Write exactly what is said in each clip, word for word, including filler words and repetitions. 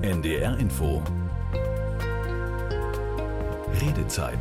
N D R Info Redezeit.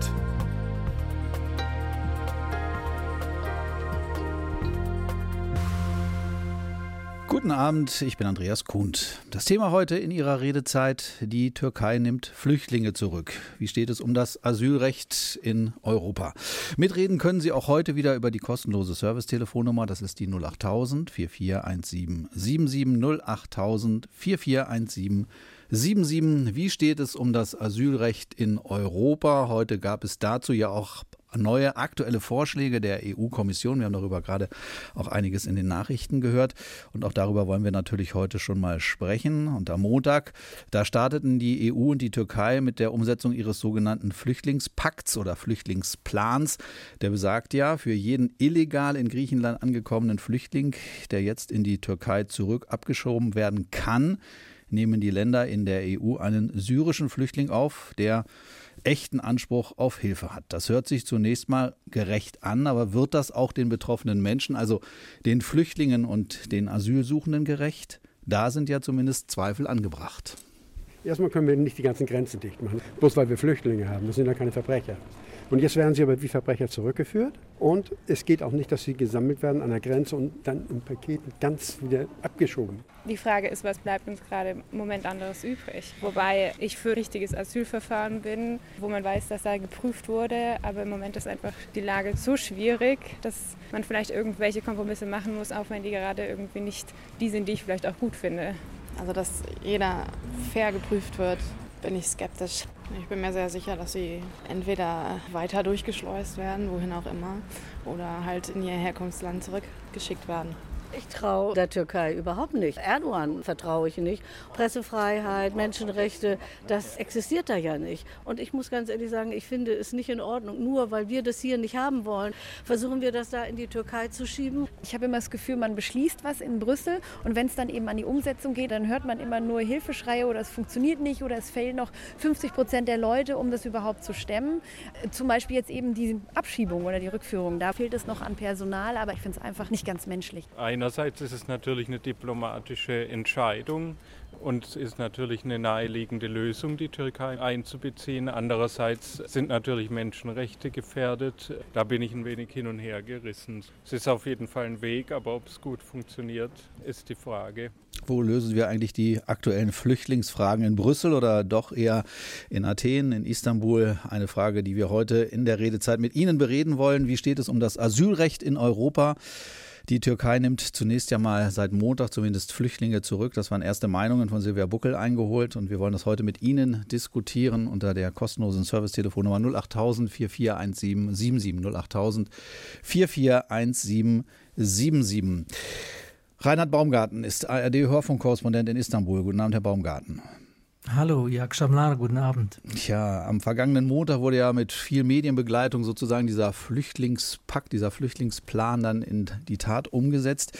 Guten Abend, ich bin Andreas Kuhnt. Das Thema heute in Ihrer Redezeit: Die Türkei nimmt Flüchtlinge zurück. Wie steht es um das Asylrecht in Europa? Mitreden können Sie auch heute wieder über die kostenlose Servicetelefonnummer. Das ist die null acht null null vier vier eins sieben sieben sieben null acht null null vier vier eins sieben sieben sieben. Wie steht es um das Asylrecht in Europa? Heute gab es dazu ja auch neue aktuelle Vorschläge der E U-Kommission. Wir haben darüber gerade auch einiges in den Nachrichten gehört. Und auch darüber wollen wir natürlich heute schon mal sprechen. Und am Montag, da starteten die E U und die Türkei mit der Umsetzung ihres sogenannten Flüchtlingspakts oder Flüchtlingsplans. Der besagt ja, für jeden illegal in Griechenland angekommenen Flüchtling, der jetzt in die Türkei zurück abgeschoben werden kann, nehmen die Länder in der E U einen syrischen Flüchtling auf, der echten Anspruch auf Hilfe hat. Das hört sich zunächst mal gerecht an, aber wird das auch den betroffenen Menschen, also den Flüchtlingen und den Asylsuchenden, gerecht? Da sind ja zumindest Zweifel angebracht. Erstmal können wir nicht die ganzen Grenzen dicht machen, bloß weil wir Flüchtlinge haben. Das sind ja keine Verbrecher. Und jetzt werden sie aber wie Verbrecher zurückgeführt. Und es geht auch nicht, dass sie gesammelt werden an der Grenze und dann im Paket ganz wieder abgeschoben. Die Frage ist, was bleibt uns gerade im Moment anderes übrig? Wobei ich für richtiges Asylverfahren bin, wo man weiß, dass da geprüft wurde. Aber im Moment ist einfach die Lage so schwierig, dass man vielleicht irgendwelche Kompromisse machen muss, auch wenn die gerade irgendwie nicht die sind, die ich vielleicht auch gut finde. Also, dass jeder fair geprüft wird, bin ich skeptisch. Ich bin mir sehr sicher, dass sie entweder weiter durchgeschleust werden, wohin auch immer, oder halt in ihr Herkunftsland zurückgeschickt werden. Ich traue der Türkei überhaupt nicht. Erdogan vertraue ich nicht. Pressefreiheit, Menschenrechte, das existiert da ja nicht. Und ich muss ganz ehrlich sagen, ich finde es nicht in Ordnung. Nur weil wir das hier nicht haben wollen, versuchen wir das da in die Türkei zu schieben. Ich habe immer das Gefühl, man beschließt was in Brüssel und wenn es dann eben an die Umsetzung geht, dann hört man immer nur Hilfeschreie oder es funktioniert nicht oder es fehlen noch fünfzig Prozent der Leute, um das überhaupt zu stemmen. Zum Beispiel jetzt eben die Abschiebung oder die Rückführung. Da fehlt es noch an Personal, aber ich finde es einfach nicht ganz menschlich. Einerseits ist es natürlich eine diplomatische Entscheidung und es ist natürlich eine naheliegende Lösung, die Türkei einzubeziehen. Andererseits sind natürlich Menschenrechte gefährdet. Da bin ich ein wenig hin und her gerissen. Es ist auf jeden Fall ein Weg, aber ob es gut funktioniert, ist die Frage. Wo lösen wir eigentlich die aktuellen Flüchtlingsfragen? In Brüssel oder doch eher in Athen, in Istanbul? Eine Frage, die wir heute in der Redezeit mit Ihnen bereden wollen. Wie steht es um das Asylrecht in Europa? Die Türkei nimmt zunächst ja mal seit Montag zumindest Flüchtlinge zurück. Das waren erste Meinungen von Silvia Buckel eingeholt und wir wollen das heute mit Ihnen diskutieren unter der kostenlosen Servicetelefonnummer null acht null null vier vier eins sieben sieben sieben null acht null null vier vier eins sieben sieben sieben. Reinhard Baumgarten ist A R D-Hörfunkkorrespondent in Istanbul. Guten Abend, Herr Baumgarten. Hallo, ja, Akşamlar, guten Abend. Tja, am vergangenen Montag wurde ja mit viel Medienbegleitung sozusagen dieser Flüchtlingspakt, dieser Flüchtlingsplan dann in die Tat umgesetzt.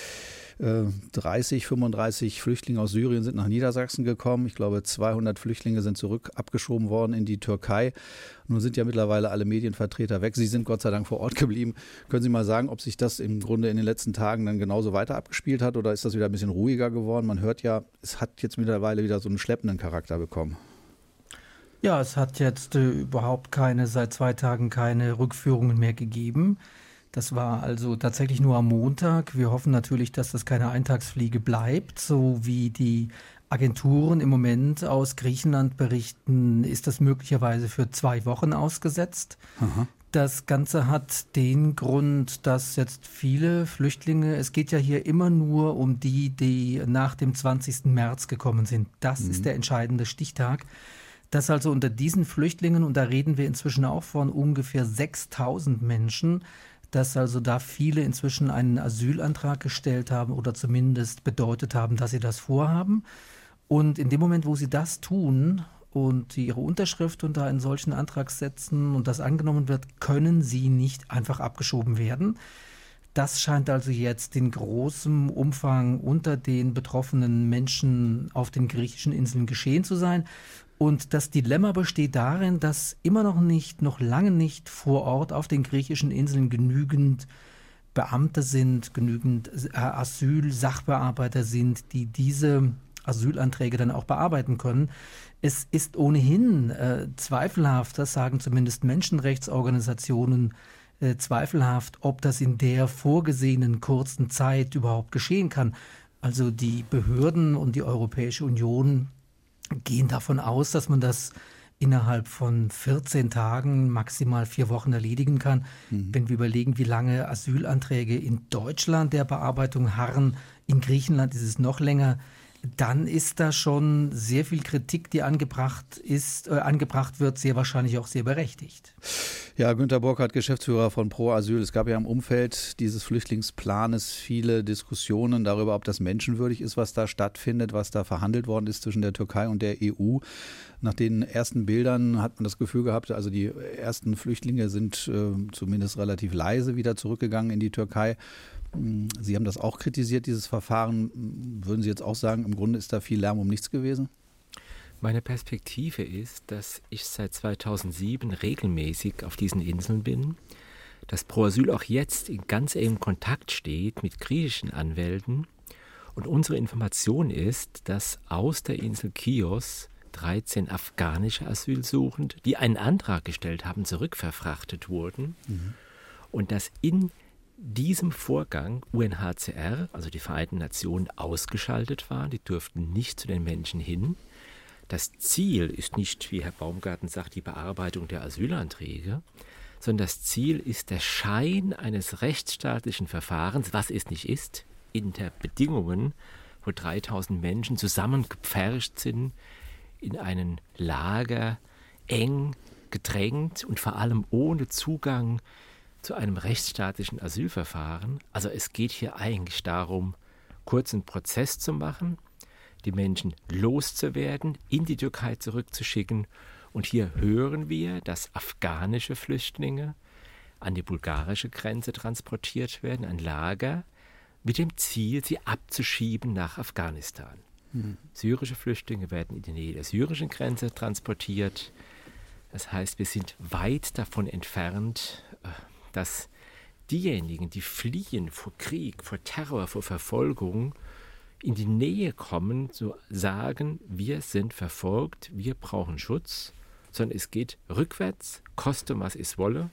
dreißig, fünfunddreißig Flüchtlinge aus Syrien sind nach Niedersachsen gekommen. Ich glaube, zweihundert Flüchtlinge sind zurück abgeschoben worden in die Türkei. Nun sind ja mittlerweile alle Medienvertreter weg. Sie sind Gott sei Dank vor Ort geblieben. Können Sie mal sagen, ob sich das im Grunde in den letzten Tagen dann genauso weiter abgespielt hat oder ist das wieder ein bisschen ruhiger geworden? Man hört ja, es hat jetzt mittlerweile wieder so einen schleppenden Charakter bekommen. Ja, es hat jetzt äh, überhaupt keine, seit zwei Tagen keine Rückführungen mehr gegeben. Das war also tatsächlich nur am Montag. Wir hoffen natürlich, dass das keine Eintagsfliege bleibt. So wie die Agenturen im Moment aus Griechenland berichten, ist das möglicherweise für zwei Wochen ausgesetzt. Aha. Das Ganze hat den Grund, dass jetzt viele Flüchtlinge, es geht ja hier immer nur um die, die nach dem zwanzigsten März gekommen sind. Das mhm. ist der entscheidende Stichtag. Dass also unter diesen Flüchtlingen, und da reden wir inzwischen auch von ungefähr sechstausend Menschen, dass also da viele inzwischen einen Asylantrag gestellt haben oder zumindest bedeutet haben, dass sie das vorhaben. Und in dem Moment, wo sie das tun und ihre Unterschrift unter einen solchen Antrag setzen und das angenommen wird, können sie nicht einfach abgeschoben werden. Das scheint also jetzt in großem Umfang unter den betroffenen Menschen auf den griechischen Inseln geschehen zu sein. Und das Dilemma besteht darin, dass immer noch nicht, noch lange nicht vor Ort auf den griechischen Inseln genügend Beamte sind, genügend Asyl-Sachbearbeiter sind, die diese Asylanträge dann auch bearbeiten können. Es ist ohnehin äh, zweifelhaft, das sagen zumindest Menschenrechtsorganisationen, äh, zweifelhaft, ob das in der vorgesehenen kurzen Zeit überhaupt geschehen kann. Also die Behörden und die Europäische Union gehen davon aus, dass man das innerhalb von vierzehn Tagen, maximal vier Wochen erledigen kann. Mhm. Wenn wir überlegen, wie lange Asylanträge in Deutschland der Bearbeitung harren, in Griechenland ist es noch länger, dann ist da schon sehr viel Kritik, die angebracht ist, äh, angebracht wird, sehr wahrscheinlich auch sehr berechtigt. Ja, Günter Burkhardt, Geschäftsführer von Pro Asyl. Es gab ja im Umfeld dieses Flüchtlingsplanes viele Diskussionen darüber, ob das menschenwürdig ist, was da stattfindet, was da verhandelt worden ist zwischen der Türkei und der E U. Nach den ersten Bildern hat man das Gefühl gehabt, also die ersten Flüchtlinge sind äh, zumindest relativ leise wieder zurückgegangen in die Türkei. Sie haben das auch kritisiert, dieses Verfahren. Würden Sie jetzt auch sagen, im Grunde ist da viel Lärm um nichts gewesen? Meine Perspektive ist, dass ich seit zweitausendsieben regelmäßig auf diesen Inseln bin, dass Pro Asyl auch jetzt in ganz engem Kontakt steht mit griechischen Anwälten. Und unsere Information ist, dass aus der Insel Chios dreizehn afghanische Asylsuchende, die einen Antrag gestellt haben, zurückverfrachtet wurden. Mhm. Und dass in diesem Vorgang U N H C R, also die Vereinten Nationen, ausgeschaltet waren. Die durften nicht zu den Menschen hin. Das Ziel ist nicht, wie Herr Baumgarten sagt, die Bearbeitung der Asylanträge, sondern das Ziel ist der Schein eines rechtsstaatlichen Verfahrens, was es nicht ist, in der Bedingungen, wo dreitausend Menschen zusammengepfercht sind, in einen Lager, eng, gedrängt und vor allem ohne Zugang zu einem rechtsstaatlichen Asylverfahren. Also es geht hier eigentlich darum, kurzen Prozess zu machen, die Menschen loszuwerden, in die Türkei zurückzuschicken. Und hier hören wir, dass afghanische Flüchtlinge an die bulgarische Grenze transportiert werden, ein Lager, mit dem Ziel, sie abzuschieben nach Afghanistan. Mhm. Syrische Flüchtlinge werden in die Nähe der syrischen Grenze transportiert. Das heißt, wir sind weit davon entfernt, dass diejenigen, die fliehen vor Krieg, vor Terror, vor Verfolgung, in die Nähe kommen, zu sagen, wir sind verfolgt, wir brauchen Schutz, sondern es geht rückwärts, koste was es wolle.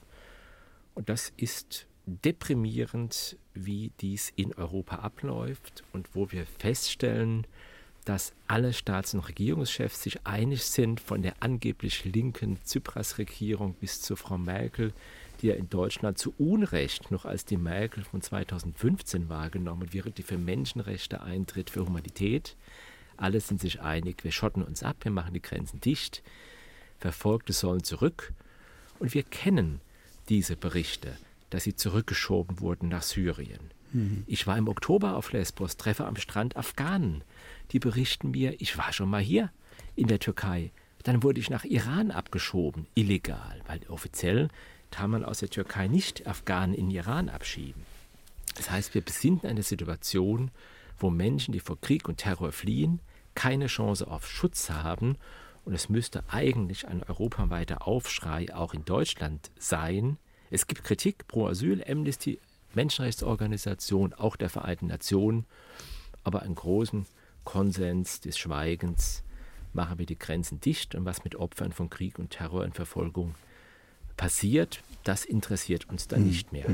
Und das ist deprimierend, wie dies in Europa abläuft und wo wir feststellen, dass alle Staats- und Regierungschefs sich einig sind, von der angeblich linken Tsipras-Regierung bis zu Frau Merkel, die ja in Deutschland zu Unrecht noch als die Merkel von zweitausendfünfzehn wahrgenommen wird, die für Menschenrechte eintritt, für Humanität. Alle sind sich einig, wir schotten uns ab, wir machen die Grenzen dicht, Verfolgte sollen zurück. Und wir kennen diese Berichte, dass sie zurückgeschoben wurden nach Syrien. Mhm. Ich war im Oktober auf Lesbos, treffe am Strand Afghanen, die berichten mir, ich war schon mal hier in der Türkei. Dann wurde ich nach Iran abgeschoben, illegal, weil offiziell kann man aus der Türkei nicht Afghanen in Iran abschieben. Das heißt, wir befinden eine Situation, wo Menschen, die vor Krieg und Terror fliehen, keine Chance auf Schutz haben. Und es müsste eigentlich ein europaweiter Aufschrei auch in Deutschland sein. Es gibt Kritik, Pro Asyl, Amnesty, Menschenrechtsorganisation, auch der Vereinten Nationen. Aber einen großen Konsens des Schweigens, machen wir die Grenzen dicht. Und was mit Opfern von Krieg und Terror und Verfolgung passiert, das interessiert uns dann nicht mehr.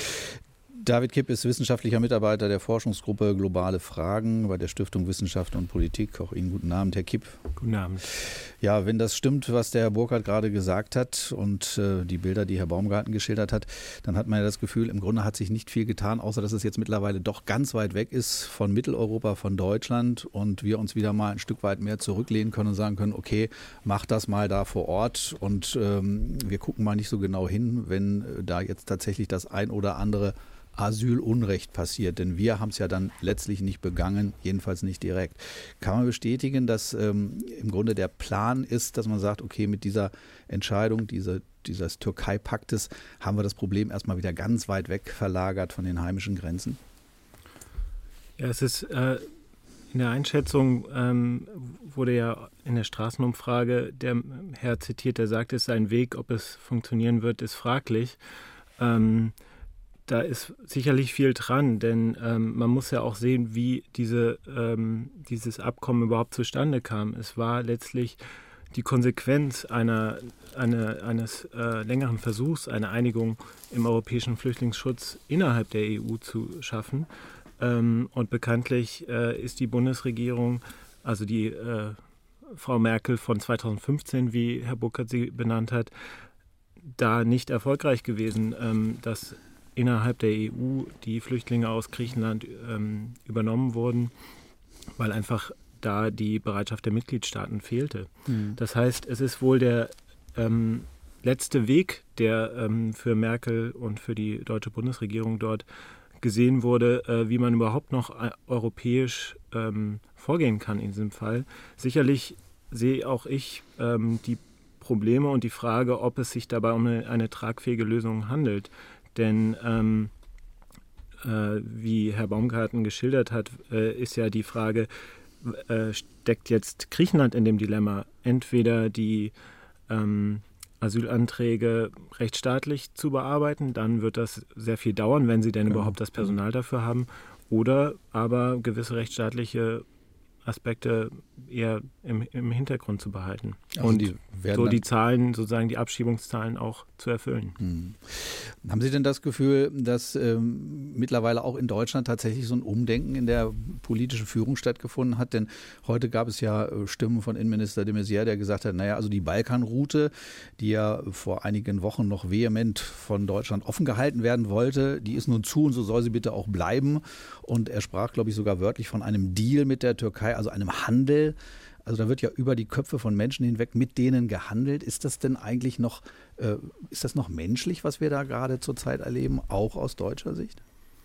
David Kipp ist wissenschaftlicher Mitarbeiter der Forschungsgruppe Globale Fragen bei der Stiftung Wissenschaft und Politik. Auch Ihnen guten Abend, Herr Kipp. Guten Abend. Ja, wenn das stimmt, was der Herr Burkhardt gerade gesagt hat und äh, die Bilder, die Herr Baumgarten geschildert hat, dann hat man ja das Gefühl, im Grunde hat sich nicht viel getan, außer dass es jetzt mittlerweile doch ganz weit weg ist von Mitteleuropa, von Deutschland und wir uns wieder mal ein Stück weit mehr zurücklehnen können und sagen können, okay, mach das mal da vor Ort und ähm, wir gucken mal nicht so genau hin, wenn äh, da jetzt tatsächlich das ein oder andere Asylunrecht passiert, denn wir haben es ja dann letztlich nicht begangen, jedenfalls nicht direkt. Kann man bestätigen, dass ähm, im Grunde der Plan ist, dass man sagt, okay, mit dieser Entscheidung diese, dieses Türkei-Paktes haben wir das Problem erstmal wieder ganz weit weg verlagert von den heimischen Grenzen? Ja, es ist äh, in der Einschätzung ähm, wurde ja in der Straßenumfrage der Herr zitiert, der sagt, es sei ein Weg, ob es funktionieren wird, ist fraglich. Ähm, da ist sicherlich viel dran, denn ähm, man muss ja auch sehen, wie diese, ähm, dieses Abkommen überhaupt zustande kam. Es war letztlich die Konsequenz einer, eine, eines äh, längeren Versuchs, eine Einigung im europäischen Flüchtlingsschutz innerhalb der E U zu schaffen. Ähm, und bekanntlich äh, ist die Bundesregierung, also die äh, Frau Merkel von zweitausendfünfzehn, wie Herr Burkhardt sie benannt hat, da nicht erfolgreich gewesen, ähm, dass innerhalb der E U die Flüchtlinge aus Griechenland ähm, übernommen wurden, weil einfach da die Bereitschaft der Mitgliedstaaten fehlte. Mhm. Das heißt, es ist wohl der ähm, letzte Weg, der ähm, für Merkel und für die deutsche Bundesregierung dort gesehen wurde, äh, wie man überhaupt noch äh, europäisch ähm, vorgehen kann in diesem Fall. Sicherlich sehe auch ich ähm, die Probleme und die Frage, ob es sich dabei um eine, eine tragfähige Lösung handelt. Denn ähm, äh, wie Herr Baumgarten geschildert hat, äh, ist ja die Frage, äh, steckt jetzt Griechenland in dem Dilemma, entweder die ähm, Asylanträge rechtsstaatlich zu bearbeiten, dann wird das sehr viel dauern, wenn sie denn ja. überhaupt das Personal dafür haben, oder aber gewisse rechtsstaatliche Aspekte eher im, im Hintergrund zu behalten also und die so die Zahlen, sozusagen die Abschiebungszahlen auch zu erfüllen. Hm. Haben Sie denn das Gefühl, dass ähm, mittlerweile auch in Deutschland tatsächlich so ein Umdenken in der politischen Führung stattgefunden hat? Denn heute gab es ja äh, Stimmen von Innenminister de Maizière, der gesagt hat, naja, also die Balkanroute, die ja vor einigen Wochen noch vehement von Deutschland offen gehalten werden wollte, die ist nun zu und so soll sie bitte auch bleiben. Und er sprach, glaube ich, sogar wörtlich von einem Deal mit der Türkei, also einem Handel. Also da wird ja über die Köpfe von Menschen hinweg mit denen gehandelt. Ist das denn eigentlich noch, äh, ist das noch menschlich, was wir da gerade zurzeit erleben, auch aus deutscher Sicht?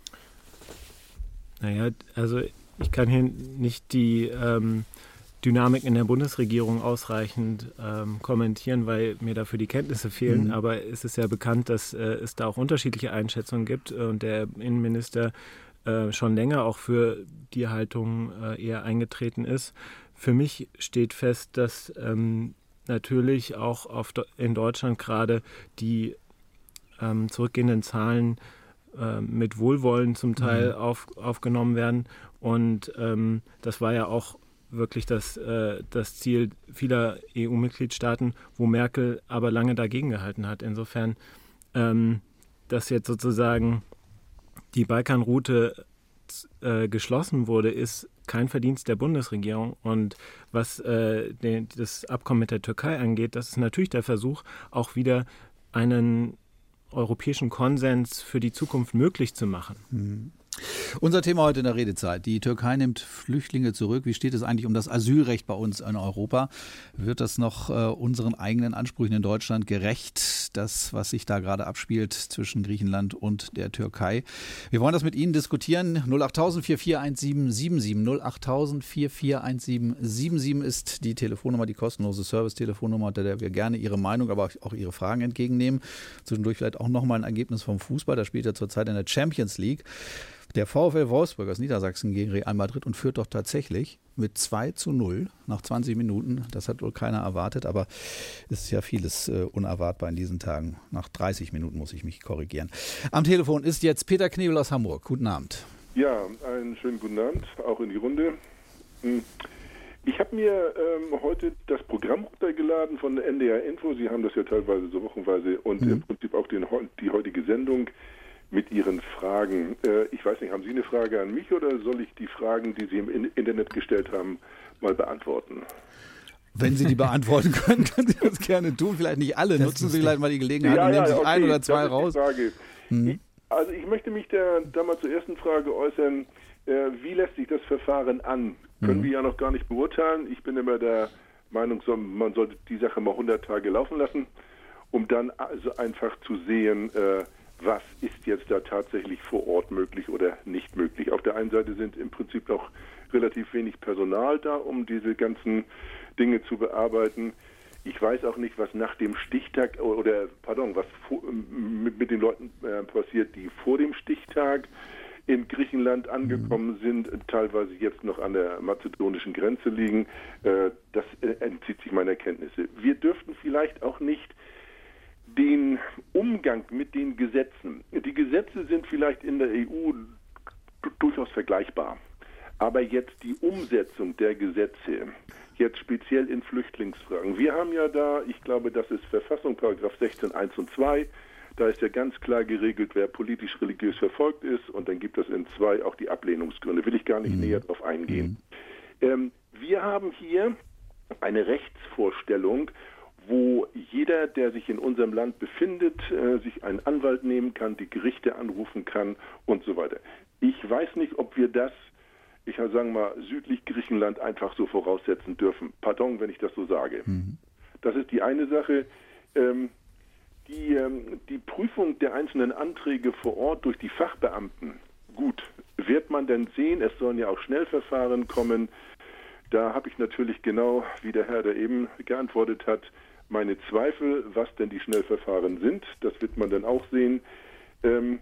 Naja, also ich kann hier nicht die ähm, Dynamik in der Bundesregierung ausreichend ähm, kommentieren, weil mir dafür die Kenntnisse fehlen. Mhm. Aber es ist ja bekannt, dass äh, es da auch unterschiedliche Einschätzungen gibt und der Innenminister äh, schon länger auch für die Haltung äh, eher eingetreten ist. Für mich steht fest, dass ähm, natürlich auch auf de- in Deutschland gerade die ähm, zurückgehenden Zahlen äh, mit Wohlwollen zum Teil mhm. auf, aufgenommen werden. Und ähm, das war ja auch wirklich das, äh, das Ziel vieler E U-Mitgliedstaaten, wo Merkel aber lange dagegen gehalten hat. Insofern, ähm, dass jetzt sozusagen die Balkanroute äh, geschlossen wurde, ist kein Verdienst der Bundesregierung. Und was äh, den, das Abkommen mit der Türkei angeht, das ist natürlich der Versuch, auch wieder einen europäischen Konsens für die Zukunft möglich zu machen. Mhm. Unser Thema heute in der Redezeit. Die Türkei nimmt Flüchtlinge zurück. Wie steht es eigentlich um das Asylrecht bei uns in Europa? Wird das noch äh, unseren eigenen Ansprüchen in Deutschland gerecht? Das, was sich da gerade abspielt zwischen Griechenland und der Türkei. Wir wollen das mit Ihnen diskutieren. null acht tausend, vier vier eins sieben sieben sieben. null acht tausend, vier vier eins sieben sieben sieben ist die Telefonnummer, die kostenlose Service-Telefonnummer, unter der wir gerne Ihre Meinung, aber auch Ihre Fragen entgegennehmen. Zwischendurch vielleicht auch nochmal ein Ergebnis vom Fußball. Da spielt er zurzeit in der Champions League. Der VfL Wolfsburg aus Niedersachsen gegen Real Madrid und führt doch tatsächlich mit zwei zu null nach zwanzig Minuten. Das hat wohl keiner erwartet, aber es ist ja vieles äh, unerwartbar in diesen Tagen. Nach dreißig Minuten muss ich mich korrigieren. Am Telefon ist jetzt Peter Knebel aus Hamburg. Guten Abend. Ja, einen schönen guten Abend, auch in die Runde. Ich habe mir ähm, heute das Programm runtergeladen von der N D R Info. Sie haben das ja teilweise so wochenweise und mhm. im Prinzip auch den, die heutige Sendung mit Ihren Fragen. Äh, ich weiß nicht, haben Sie eine Frage an mich oder soll ich die Fragen, die Sie im Internet gestellt haben, mal beantworten? Wenn Sie die beantworten können, können Sie das gerne tun. Vielleicht nicht alle. Das Nutzen Sie vielleicht mal die Gelegenheit ja, und nehmen ja, sich okay, ein oder zwei das raus. Ist die Frage. Hm. Ich, also ich möchte mich da, da mal zur ersten Frage äußern. Äh, wie lässt sich das Verfahren an? Hm. Können wir ja noch gar nicht beurteilen. Ich bin immer der Meinung, man sollte die Sache mal hundert Tage laufen lassen, um dann also einfach zu sehen, äh, was ist jetzt da tatsächlich vor Ort möglich oder nicht möglich. Auf der einen Seite sind im Prinzip noch relativ wenig Personal da, um diese ganzen Dinge zu bearbeiten. Ich weiß auch nicht, was nach dem Stichtag oder, pardon, was vor, mit, mit den Leuten äh, passiert, die vor dem Stichtag in Griechenland angekommen sind, teilweise jetzt noch an der mazedonischen Grenze liegen. Äh, das äh, entzieht sich meiner Kenntnisse. Wir dürften vielleicht auch nicht den Umgang mit den Gesetzen. Die Gesetze sind vielleicht in der E U durchaus vergleichbar. Aber jetzt die Umsetzung der Gesetze, jetzt speziell in Flüchtlingsfragen. Wir haben ja da, ich glaube, das ist Verfassung, Paragraph sechzehn eins und zwei. Da ist ja ganz klar geregelt, wer politisch-religiös verfolgt ist. Und dann gibt es in zwei auch die Ablehnungsgründe. Will ich gar nicht mhm. näher darauf eingehen. Mhm. Ähm, wir haben hier eine Rechtsvorstellung, wo jeder, der sich in unserem Land befindet, äh, sich einen Anwalt nehmen kann, die Gerichte anrufen kann und so weiter. Ich weiß nicht, ob wir das, ich sage mal, südlich Griechenland einfach so voraussetzen dürfen. Pardon, wenn ich das so sage. Mhm. Das ist die eine Sache. Ähm, die, ähm, die Prüfung der einzelnen Anträge vor Ort durch die Fachbeamten, gut, wird man denn sehen, es sollen ja auch Schnellverfahren kommen. Da habe ich natürlich genau, wie der Herr da eben geantwortet hat, meine Zweifel, was denn die Schnellverfahren sind. Das wird man dann auch sehen. Ähm,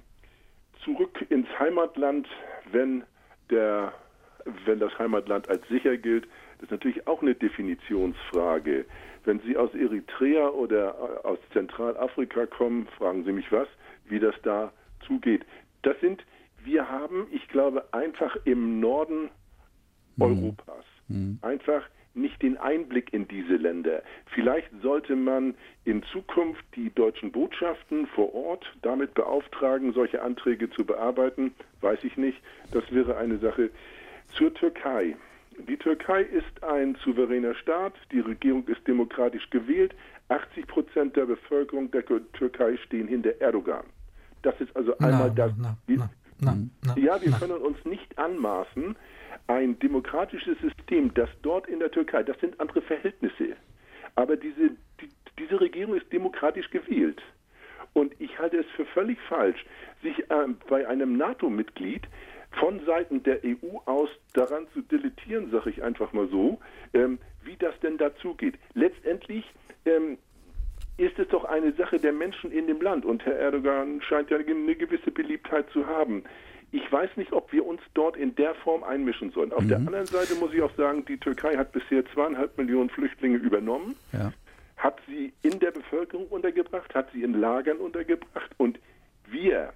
zurück ins Heimatland, wenn der, wenn das Heimatland als sicher gilt, das ist natürlich auch eine Definitionsfrage. Wenn Sie aus Eritrea oder aus Zentralafrika kommen, fragen Sie mich was, wie das da zugeht. Das sind, wir haben, ich glaube, einfach im Norden mhm. Europas mhm. einfach nicht den Einblick in diese Länder. Vielleicht sollte man in Zukunft die deutschen Botschaften vor Ort damit beauftragen, solche Anträge zu bearbeiten. Weiß ich nicht. Das wäre eine Sache. Zur Türkei. Die Türkei ist ein souveräner Staat. Die Regierung ist demokratisch gewählt. achtzig Prozent der Bevölkerung der Türkei stehen hinter Erdogan. Das ist also einmal na, das. Na, na, na, na, ja, wir na. können uns nicht anmaßen, ein demokratisches System, das dort in der Türkei, das sind andere Verhältnisse. Aber diese, die, diese Regierung ist demokratisch gewählt. Und ich halte es für völlig falsch, sich ähm, bei einem NATO-Mitglied von Seiten der E U aus daran zu dilettieren, sage ich einfach mal so, ähm, wie das denn dazugeht. Letztendlich ähm, ist es doch eine Sache der Menschen in dem Land. Und Herr Erdogan scheint ja eine gewisse Beliebtheit zu haben. Ich weiß nicht, ob wir uns dort in der Form einmischen sollen. Auf mhm. der anderen Seite muss ich auch sagen, die Türkei hat bisher zweieinhalb Millionen Flüchtlinge übernommen, ja. hat sie in der Bevölkerung untergebracht, hat sie in Lagern untergebracht. Und wir,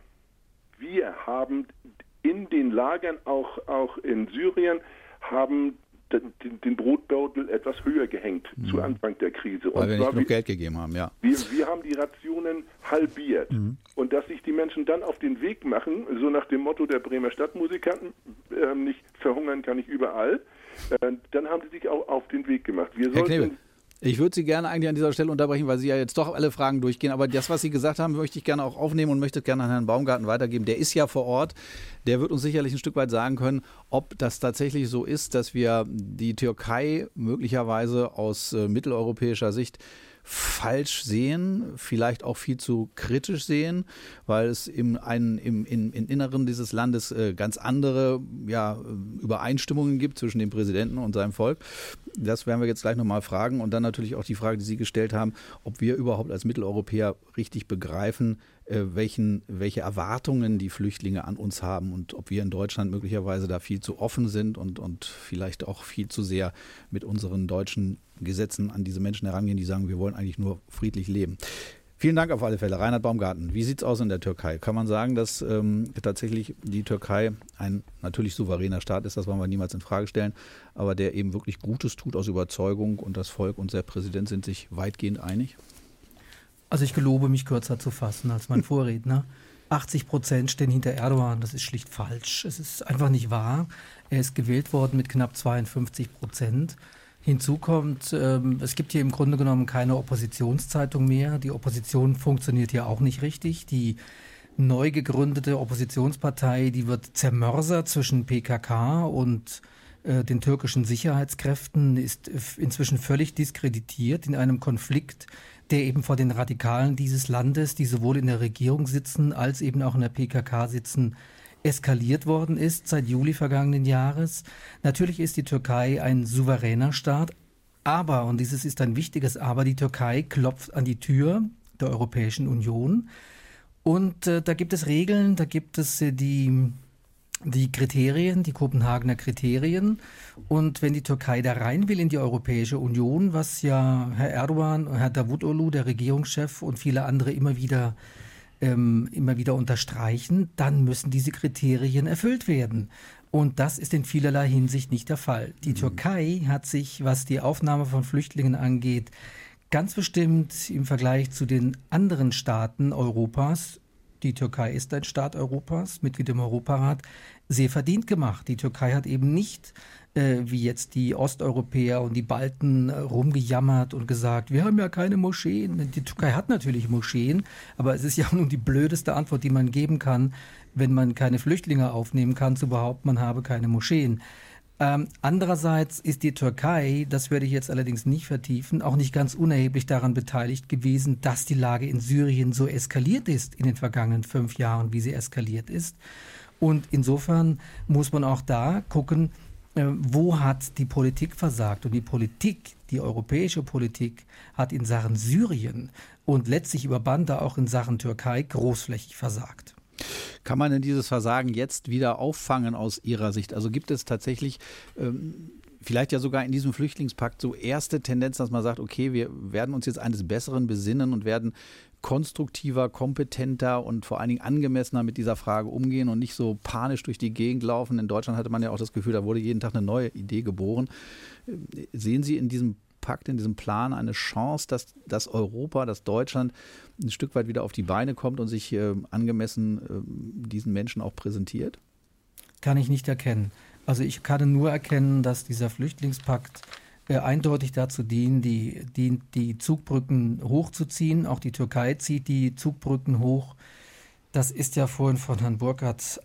wir haben in den Lagern, auch, auch in Syrien, haben den, den Brotbeutel etwas höher gehängt mhm. zu Anfang der Krise. Weil und wir nicht genug Geld gegeben haben, ja. Wir, wir haben die Rationen halbiert. Mhm. Und dass sich die Menschen dann auf den Weg machen, so nach dem Motto der Bremer Stadtmusikanten, äh, nicht verhungern kann ich überall, äh, dann haben sie sich auch auf den Weg gemacht. Wir Herr Knebel, ich würde Sie gerne eigentlich an dieser Stelle unterbrechen, weil Sie ja jetzt doch alle Fragen durchgehen. Aber das, was Sie gesagt haben, möchte ich gerne auch aufnehmen und möchte gerne an Herrn Baumgarten weitergeben. Der ist ja vor Ort. Der wird uns sicherlich ein Stück weit sagen können, ob das tatsächlich so ist, dass wir die Türkei möglicherweise aus äh, mitteleuropäischer Sicht falsch sehen, vielleicht auch viel zu kritisch sehen, weil es im, ein, im, im, im Inneren dieses Landes äh, ganz andere ja, Übereinstimmungen gibt zwischen dem Präsidenten und seinem Volk. Das werden wir jetzt gleich nochmal fragen. Und dann natürlich auch die Frage, die Sie gestellt haben, ob wir überhaupt als Mitteleuropäer richtig begreifen, äh, welchen, welche Erwartungen die Flüchtlinge an uns haben und ob wir in Deutschland möglicherweise da viel zu offen sind und, und vielleicht auch viel zu sehr mit unseren deutschen Gesetzen an diese Menschen herangehen, die sagen, wir wollen eigentlich nur friedlich leben. Vielen Dank auf alle Fälle. Reinhard Baumgarten, wie sieht es aus in der Türkei? Kann man sagen, dass ähm, tatsächlich die Türkei ein natürlich souveräner Staat ist, das wollen wir niemals in Frage stellen, aber der eben wirklich Gutes tut aus Überzeugung und das Volk und der Präsident sind sich weitgehend einig? Also ich gelobe, mich kürzer zu fassen als mein Vorredner. achtzig Prozent stehen hinter Erdogan, das ist schlicht falsch. Es ist einfach nicht wahr. Er ist gewählt worden mit knapp zweiundfünfzig Prozent. Hinzu kommt, ähm, es gibt hier im Grunde genommen keine Oppositionszeitung mehr. Die Opposition funktioniert hier auch nicht richtig. Die neu gegründete Oppositionspartei, die wird zermörsert zwischen P K K und äh, den türkischen Sicherheitskräften, ist inzwischen völlig diskreditiert in einem Konflikt, der eben vor den Radikalen dieses Landes, die sowohl in der Regierung sitzen als eben auch in der P K K sitzen, eskaliert worden ist seit Juli vergangenen Jahres. Natürlich ist die Türkei ein souveräner Staat, aber, und dieses ist ein wichtiges Aber, die Türkei klopft an die Tür der Europäischen Union und äh, da gibt es Regeln, da gibt es äh, die die Kriterien, die Kopenhagener Kriterien. Und wenn die Türkei da rein will in die Europäische Union, was ja Herr Erdogan, Herr Davutoglu, der Regierungschef und viele andere immer wieder, ähm, immer wieder unterstreichen, dann müssen diese Kriterien erfüllt werden. Und das ist in vielerlei Hinsicht nicht der Fall. Die mhm. Türkei hat sich, was die Aufnahme von Flüchtlingen angeht, ganz bestimmt im Vergleich zu den anderen Staaten Europas, die Türkei ist ein Staat Europas, Mitglied im Europarat, sehr verdient gemacht. Die Türkei hat eben nicht, äh, wie jetzt die Osteuropäer und die Balten, äh, rumgejammert und gesagt, wir haben ja keine Moscheen. Die Türkei hat natürlich Moscheen, aber es ist ja nun die blödeste Antwort, die man geben kann, wenn man keine Flüchtlinge aufnehmen kann, zu behaupten, man habe keine Moscheen. Ähm, andererseits ist die Türkei, das werde ich jetzt allerdings nicht vertiefen, auch nicht ganz unerheblich daran beteiligt gewesen, dass die Lage in Syrien so eskaliert ist in den vergangenen fünf Jahren, wie sie eskaliert ist. Und insofern muss man auch da gucken, äh, wo hat die Politik versagt. Und die Politik, die europäische Politik, hat in Sachen Syrien und letztlich über Bande auch in Sachen Türkei großflächig versagt. Kann man denn dieses Versagen jetzt wieder auffangen aus Ihrer Sicht? Also gibt es tatsächlich ähm, vielleicht ja sogar in diesem Flüchtlingspakt so erste Tendenzen, dass man sagt, okay, wir werden uns jetzt eines Besseren besinnen und werden konstruktiver, kompetenter und vor allen Dingen angemessener mit dieser Frage umgehen und nicht so panisch durch die Gegend laufen. In Deutschland hatte man ja auch das Gefühl, da wurde jeden Tag eine neue Idee geboren. Sehen Sie in diesem Pakt, in diesem Plan eine Chance, dass, dass Europa, dass Deutschland ein Stück weit wieder auf die Beine kommt und sich äh, angemessen äh, diesen Menschen auch präsentiert? Kann ich nicht erkennen. Also ich kann nur erkennen, dass dieser Flüchtlingspakt äh, eindeutig dazu dient, die, die, die Zugbrücken hochzuziehen. Auch die Türkei zieht die Zugbrücken hoch. Das ist ja vorhin von Herrn Burkhardt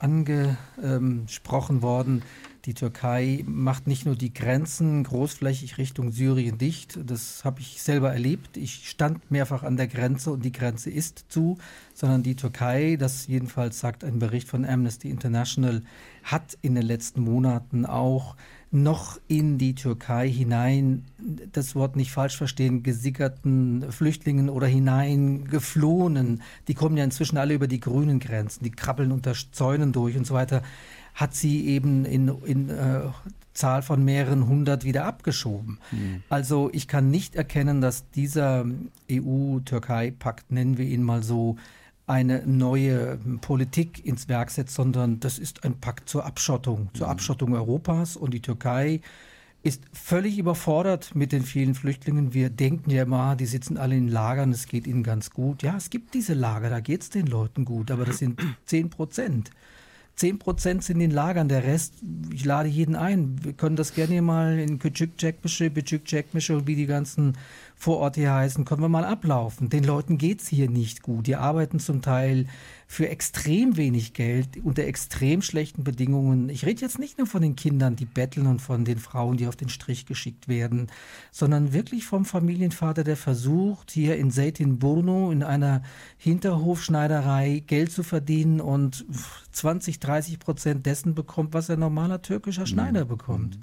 angesprochen worden. Die Türkei macht nicht nur die Grenzen großflächig Richtung Syrien dicht, das habe ich selber erlebt. Ich stand mehrfach an der Grenze und die Grenze ist zu, sondern die Türkei, das jedenfalls sagt ein Bericht von Amnesty International, hat in den letzten Monaten auch noch in die Türkei hinein, das Wort nicht falsch verstehen, gesickerten Flüchtlingen oder hineingeflohenen, die kommen ja inzwischen alle über die grünen Grenzen, die krabbeln unter Zäunen durch und so weiter, hat sie eben in, in äh, Zahl von mehreren hundert wieder abgeschoben. Mhm. Also ich kann nicht erkennen, dass dieser E U-Türkei-Pakt, nennen wir ihn mal so, eine neue Politik ins Werk setzt, sondern das ist ein Pakt zur Abschottung, zur Abschottung Europas. Und die Türkei ist völlig überfordert mit den vielen Flüchtlingen. Wir denken ja immer, die sitzen alle in Lagern, es geht ihnen ganz gut. Ja, es gibt diese Lager, da geht es den Leuten gut, aber das sind zehn Prozent. Zehn Prozent sind in Lagern, der Rest, ich lade jeden ein. Wir können das gerne mal in Küçükçekmece, Büyükçekmece und wie die ganzen Vororte hier heißen, können wir mal ablaufen. Den Leuten geht es hier nicht gut. Die arbeiten zum Teil für extrem wenig Geld, unter extrem schlechten Bedingungen. Ich rede jetzt nicht nur von den Kindern, die betteln und von den Frauen, die auf den Strich geschickt werden, sondern wirklich vom Familienvater, der versucht, hier in Zeytinburnu in einer Hinterhofschneiderei Geld zu verdienen und zwanzig, dreißig Prozent dessen bekommt, was ein normaler türkischer Schneider mhm. bekommt.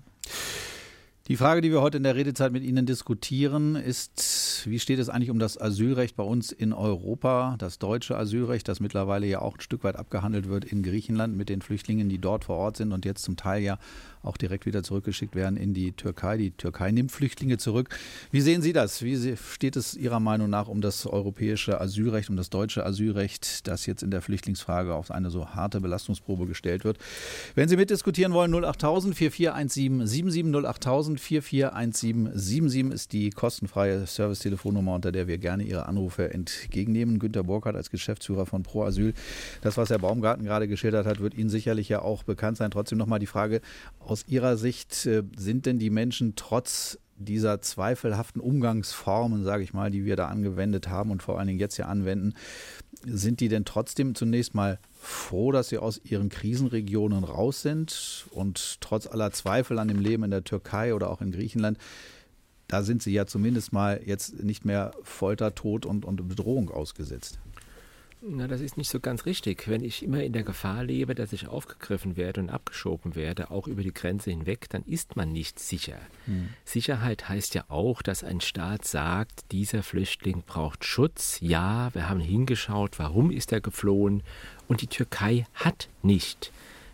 Die Frage, die wir heute in der Redezeit mit Ihnen diskutieren, ist, wie steht es eigentlich um das Asylrecht bei uns in Europa, das deutsche Asylrecht, das mittlerweile ja auch ein Stück weit abgehandelt wird in Griechenland mit den Flüchtlingen, die dort vor Ort sind und jetzt zum Teil ja auch direkt wieder zurückgeschickt werden in die Türkei. Die Türkei nimmt Flüchtlinge zurück. Wie sehen Sie das? Wie steht es Ihrer Meinung nach um das europäische Asylrecht, um das deutsche Asylrecht, das jetzt in der Flüchtlingsfrage auf eine so harte Belastungsprobe gestellt wird? Wenn Sie mitdiskutieren wollen, null acht null null vier vier eins sieben sieben sieben null acht null null vier vier eins sieben sieben sieben ist die kostenfreie Service-Telefonnummer, unter der wir gerne Ihre Anrufe entgegennehmen. Günter Burkhardt als Geschäftsführer von Pro Asyl. Das, was Herr Baumgarten gerade geschildert hat, wird Ihnen sicherlich ja auch bekannt sein. Trotzdem nochmal die Frage, aus Ihrer Sicht, sind denn die Menschen trotz dieser zweifelhaften Umgangsformen, sage ich mal, die wir da angewendet haben und vor allen Dingen jetzt ja anwenden, sind die denn trotzdem zunächst mal froh, dass sie aus ihren Krisenregionen raus sind und trotz aller Zweifel an dem Leben in der Türkei oder auch in Griechenland, da sind sie ja zumindest mal jetzt nicht mehr Folter, Tod und, und Bedrohung ausgesetzt? Na, das ist nicht so ganz richtig. Wenn ich immer in der Gefahr lebe, dass ich aufgegriffen werde und abgeschoben werde, auch über die Grenze hinweg, dann ist man nicht sicher. Hm. Sicherheit heißt ja auch, dass ein Staat sagt, dieser Flüchtling braucht Schutz. Ja, wir haben hingeschaut, warum ist er geflohen? Und die Türkei hat nicht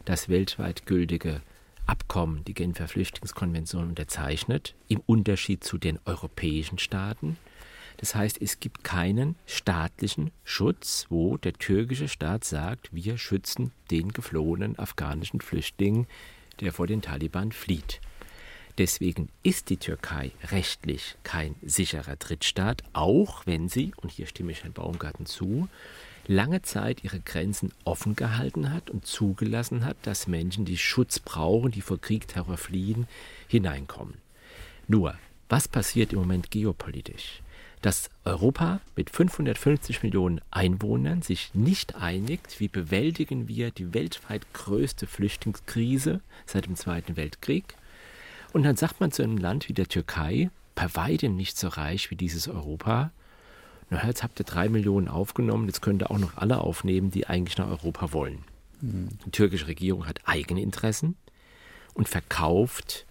das weltweit gültige Abkommen, die Genfer Flüchtlingskonvention, unterzeichnet, im Unterschied zu den europäischen Staaten. Das heißt, es gibt keinen staatlichen Schutz, wo der türkische Staat sagt, wir schützen den geflohenen afghanischen Flüchtling, der vor den Taliban flieht. Deswegen ist die Türkei rechtlich kein sicherer Drittstaat, auch wenn sie, und hier stimme ich Herrn Baumgarten zu, lange Zeit ihre Grenzen offen gehalten hat und zugelassen hat, dass Menschen, die Schutz brauchen, die vor Krieg, Terror fliehen, hineinkommen. Nur, was passiert im Moment geopolitisch? Dass Europa mit fünfhundertfünfzig Millionen Einwohnern sich nicht einigt, wie bewältigen wir die weltweit größte Flüchtlingskrise seit dem Zweiten Weltkrieg. Und dann sagt man zu einem Land wie der Türkei, bei weitem nicht so reich wie dieses Europa, na, jetzt habt ihr drei Millionen aufgenommen, jetzt könnt ihr auch noch alle aufnehmen, die eigentlich nach Europa wollen. Mhm. Die türkische Regierung hat eigene Interessen und verkauft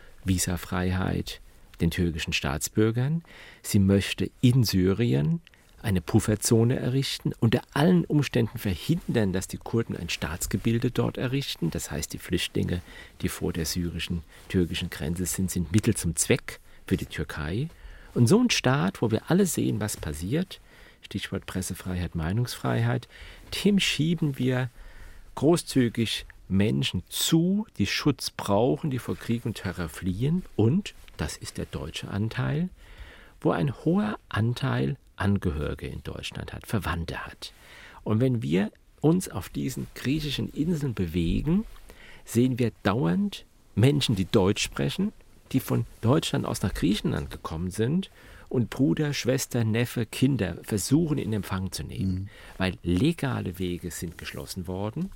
Visafreiheit den türkischen Staatsbürgern. Sie möchte in Syrien eine Pufferzone errichten, unter allen Umständen verhindern, dass die Kurden ein Staatsgebilde dort errichten. Das heißt, die Flüchtlinge, die vor der syrischen, türkischen Grenze sind, sind Mittel zum Zweck für die Türkei. Und so ein Staat, wo wir alle sehen, was passiert, Stichwort Pressefreiheit, Meinungsfreiheit, dem schieben wir großzügig Menschen zu, die Schutz brauchen, die vor Krieg und Terror fliehen. Und, das ist der deutsche Anteil, wo ein hoher Anteil Angehörige in Deutschland hat, Verwandte hat. Und wenn wir uns auf diesen griechischen Inseln bewegen, sehen wir dauernd Menschen, die Deutsch sprechen, die von Deutschland aus nach Griechenland gekommen sind und Bruder, Schwester, Neffe, Kinder versuchen in Empfang zu nehmen, mhm. weil legale Wege sind geschlossen worden.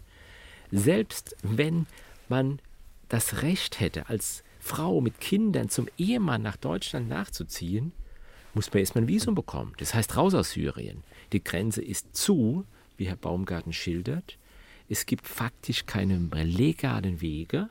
Selbst wenn man das Recht hätte, als Frau mit Kindern zum Ehemann nach Deutschland nachzuziehen, muss man erstmal ein Visum bekommen. Das heißt, raus aus Syrien. Die Grenze ist zu, wie Herr Baumgarten schildert. Es gibt faktisch keine legalen Wege.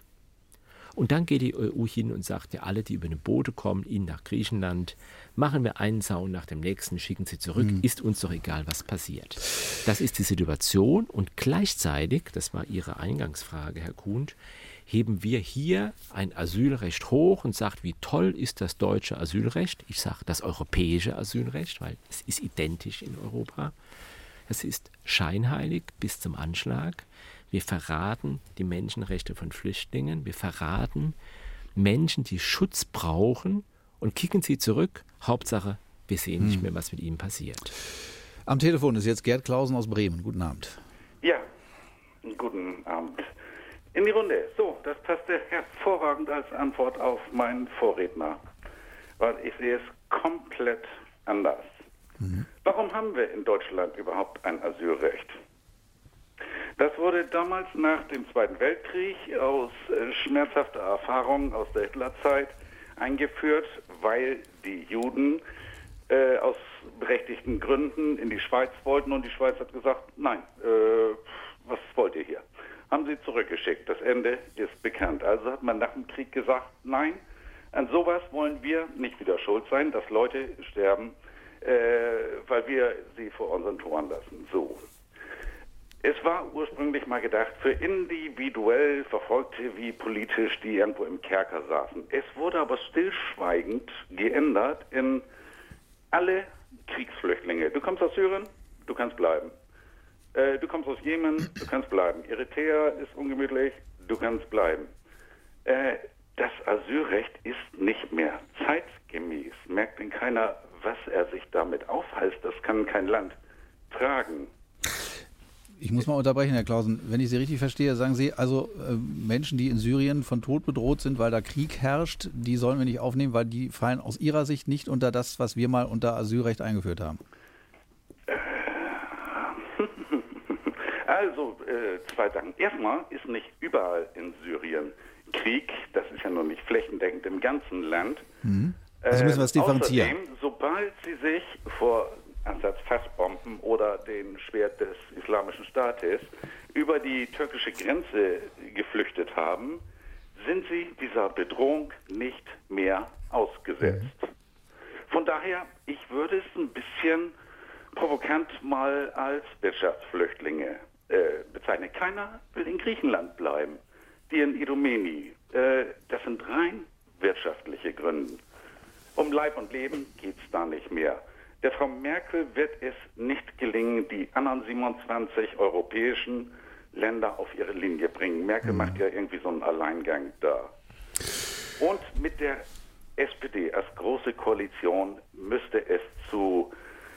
Und dann geht die E U hin und sagt, ja, alle, die über eine Boote kommen, ihnen nach Griechenland, machen wir einen Zaun nach dem nächsten, schicken sie zurück, mhm. ist uns doch egal, was passiert. Das ist die Situation und gleichzeitig, das war Ihre Eingangsfrage, Herr Kuhnt, heben wir hier ein Asylrecht hoch und sagt, wie toll ist das deutsche Asylrecht. Ich sage das europäische Asylrecht, weil es ist identisch in Europa. Es ist scheinheilig bis zum Anschlag. Wir verraten die Menschenrechte von Flüchtlingen. Wir verraten Menschen, die Schutz brauchen und kicken sie zurück. Hauptsache, wir sehen nicht mehr, was mit ihnen passiert. Am Telefon ist jetzt Gerd Clausen aus Bremen. Guten Abend. Ja, guten Abend. In die Runde. So, das passte hervorragend als Antwort auf meinen Vorredner, weil ich sehe es komplett anders. Mhm. Warum haben wir in Deutschland überhaupt ein Asylrecht? Das wurde damals nach dem Zweiten Weltkrieg aus äh, schmerzhafter Erfahrung aus der Hitlerzeit eingeführt, weil die Juden äh, aus berechtigten Gründen in die Schweiz wollten und die Schweiz hat gesagt, nein, äh, was wollt ihr hier? Haben sie zurückgeschickt. Das Ende ist bekannt. Also hat man nach dem Krieg gesagt, nein, an sowas wollen wir nicht wieder schuld sein, dass Leute sterben, äh, weil wir sie vor unseren Toren lassen. So. Es war ursprünglich mal gedacht für individuell Verfolgte wie politisch, die irgendwo im Kerker saßen. Es wurde aber stillschweigend geändert in alle Kriegsflüchtlinge. Du kommst aus Syrien, du kannst bleiben. Äh, du kommst aus Jemen, du kannst bleiben. Eritrea ist ungemütlich, du kannst bleiben. Äh, das Asylrecht ist nicht mehr zeitgemäß. Merkt denn keiner, was er sich damit aufhalst? Das kann kein Land tragen. Ich muss mal unterbrechen, Herr Clausen. Wenn ich Sie richtig verstehe, sagen Sie, also äh, Menschen, die in Syrien von Tod bedroht sind, weil da Krieg herrscht, die sollen wir nicht aufnehmen, weil die fallen aus Ihrer Sicht nicht unter das, was wir mal unter Asylrecht eingeführt haben. Also, äh, zwei Sachen. Erstmal ist nicht überall in Syrien Krieg. Das ist ja noch nicht flächendeckend im ganzen Land. Mhm. Also müssen wir es differenzieren. Außerdem, sobald sie sich vor Ansatz-Fassbomben oder den Schwert des Islamischen Staates über die türkische Grenze geflüchtet haben, sind sie dieser Bedrohung nicht mehr ausgesetzt. Mhm. Von daher, ich würde es ein bisschen provokant mal als Wirtschaftsflüchtlinge äh, bezeichnet. Keiner will in Griechenland bleiben. Die in Idomeni, äh, das sind rein wirtschaftliche Gründe. Um Leib und Leben geht es da nicht mehr. Der Frau Merkel wird es nicht gelingen, die anderen siebenundzwanzig europäischen Länder auf ihre Linie bringen. Merkel mhm. macht ja irgendwie so einen Alleingang da. Und mit der S P D als große Koalition müsste es zu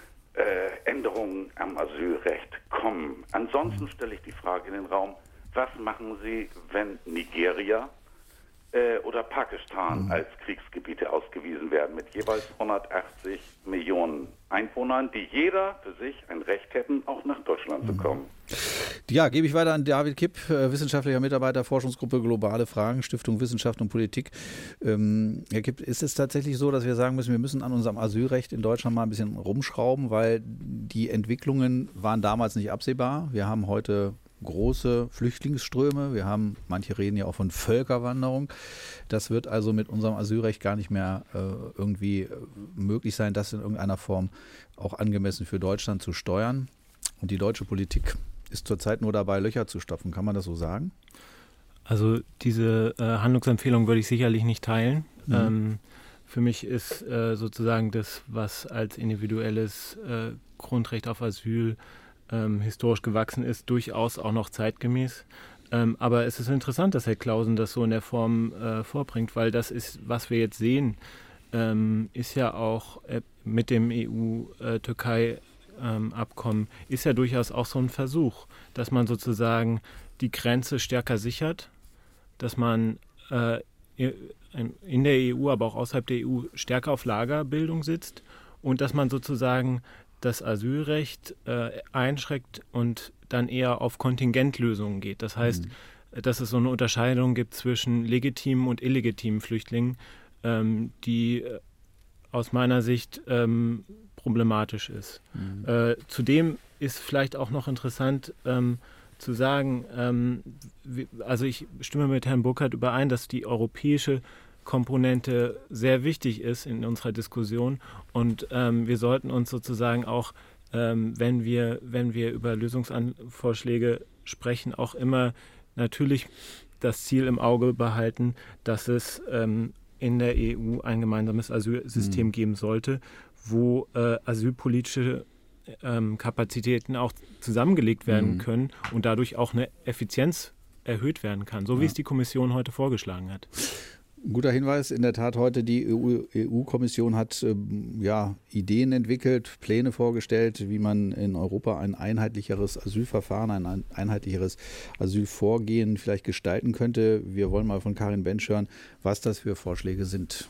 äh, Änderungen am Asylrecht kommen. Ansonsten stelle ich die Frage in den Raum, was machen Sie, wenn Nigeria äh, oder Pakistan mhm. als Kriegsgebiete ausgewiesen werden mit jeweils hundertachtzig Millionen Einwohnern, die jeder für sich ein Recht hätten, auch nach Deutschland mhm. zu kommen? Ja, gebe ich weiter an David Kipp, wissenschaftlicher Mitarbeiter, Forschungsgruppe Globale Fragen, Stiftung Wissenschaft und Politik. Ähm, Herr Kipp, ist es tatsächlich so, dass wir sagen müssen, wir müssen an unserem Asylrecht in Deutschland mal ein bisschen rumschrauben, weil die Entwicklungen waren damals nicht absehbar. Wir haben heute große Flüchtlingsströme. Wir haben, manche reden ja auch von Völkerwanderung. Das wird also mit unserem Asylrecht gar nicht mehr äh, irgendwie möglich sein, das in irgendeiner Form auch angemessen für Deutschland zu steuern. Und die deutsche Politik ist zurzeit nur dabei, Löcher zu stopfen. Kann man das so sagen? Also diese äh, Handlungsempfehlung würde ich sicherlich nicht teilen. Mhm. Ähm, für mich ist äh, sozusagen das, was als individuelles äh, Grundrecht auf Asyl ähm, historisch gewachsen ist, durchaus auch noch zeitgemäß. Ähm, aber es ist interessant, dass Herr Clausen das so in der Form äh, vorbringt, weil das ist, was wir jetzt sehen, ähm, ist ja auch äh, mit dem E U-Türkei Ähm, Abkommen ist ja durchaus auch so ein Versuch, dass man sozusagen die Grenze stärker sichert, dass man äh, in der E U, aber auch außerhalb der E U stärker auf Lagerbildung sitzt und dass man sozusagen das Asylrecht äh, einschränkt und dann eher auf Kontingentlösungen geht. Das heißt, mhm. dass es so eine Unterscheidung gibt zwischen legitimen und illegitimen Flüchtlingen, ähm, die äh, aus meiner Sicht ähm, problematisch ist. Mhm. Äh, zudem ist vielleicht auch noch interessant ähm, zu sagen, ähm, wie, also ich stimme mit Herrn Burkhardt überein, dass die europäische Komponente sehr wichtig ist in unserer Diskussion und ähm, wir sollten uns sozusagen auch, ähm, wenn wir, wenn wir über Lösungsvorschläge sprechen, auch immer natürlich das Ziel im Auge behalten, dass es ähm, in der E U ein gemeinsames Asylsystem mhm. geben sollte, wo äh, asylpolitische ähm, Kapazitäten auch zusammengelegt werden mhm. können und dadurch auch eine Effizienz erhöht werden kann, so wie ja. es die Kommission heute vorgeschlagen hat. Guter Hinweis, in der Tat heute die E U-Kommission hat ähm, ja, Ideen entwickelt, Pläne vorgestellt, wie man in Europa ein einheitlicheres Asylverfahren, ein einheitlicheres Asylvorgehen vielleicht gestalten könnte. Wir wollen mal von Karin Bensch hören, was das für Vorschläge sind.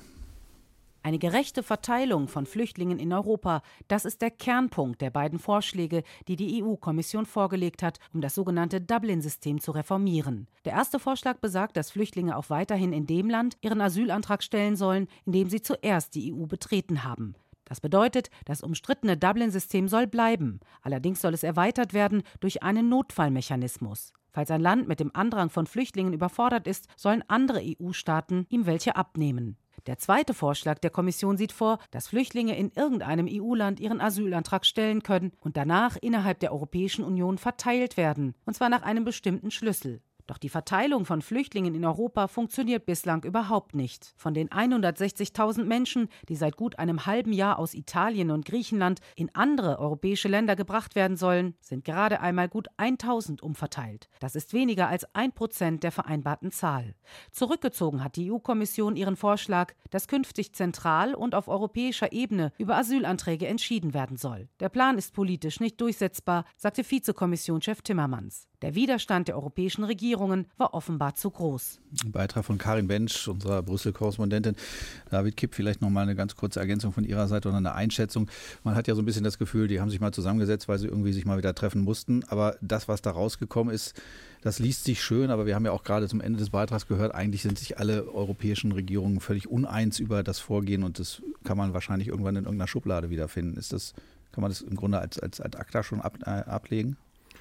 Eine gerechte Verteilung von Flüchtlingen in Europa, das ist der Kernpunkt der beiden Vorschläge, die die E U-Kommission vorgelegt hat, um das sogenannte Dublin-System zu reformieren. Der erste Vorschlag besagt, dass Flüchtlinge auch weiterhin in dem Land ihren Asylantrag stellen sollen, in dem sie zuerst die E U betreten haben. Das bedeutet, das umstrittene Dublin-System soll bleiben. Allerdings soll es erweitert werden durch einen Notfallmechanismus. Falls ein Land mit dem Andrang von Flüchtlingen überfordert ist, sollen andere E U-Staaten ihm welche abnehmen. Der zweite Vorschlag der Kommission sieht vor, dass Flüchtlinge in irgendeinem E U-Land ihren Asylantrag stellen können und danach innerhalb der Europäischen Union verteilt werden, und zwar nach einem bestimmten Schlüssel. Doch die Verteilung von Flüchtlingen in Europa funktioniert bislang überhaupt nicht. Von den hundertsechzigtausend Menschen, die seit gut einem halben Jahr aus Italien und Griechenland in andere europäische Länder gebracht werden sollen, sind gerade einmal gut tausend umverteilt. Das ist weniger als ein Prozent der vereinbarten Zahl. Zurückgezogen hat die E U-Kommission ihren Vorschlag, dass künftig zentral und auf europäischer Ebene über Asylanträge entschieden werden soll. Der Plan ist politisch nicht durchsetzbar, sagte Vizekommissionschef Timmermans. Der Widerstand der europäischen Regierungen war offenbar zu groß. Ein Beitrag von Karin Bensch, unserer Brüssel-Korrespondentin. David Kipp, vielleicht noch mal eine ganz kurze Ergänzung von Ihrer Seite oder eine Einschätzung. Man hat ja so ein bisschen das Gefühl, die haben sich mal zusammengesetzt, weil sie irgendwie sich mal wieder treffen mussten. Aber das, was da rausgekommen ist, das liest sich schön. Aber wir haben ja auch gerade zum Ende des Beitrags gehört, eigentlich sind sich alle europäischen Regierungen völlig uneins über das Vorgehen. Und das kann man wahrscheinlich irgendwann in irgendeiner Schublade wiederfinden. Ist das, kann man das im Grunde als, als, als ACTA schon ab, äh, ablegen?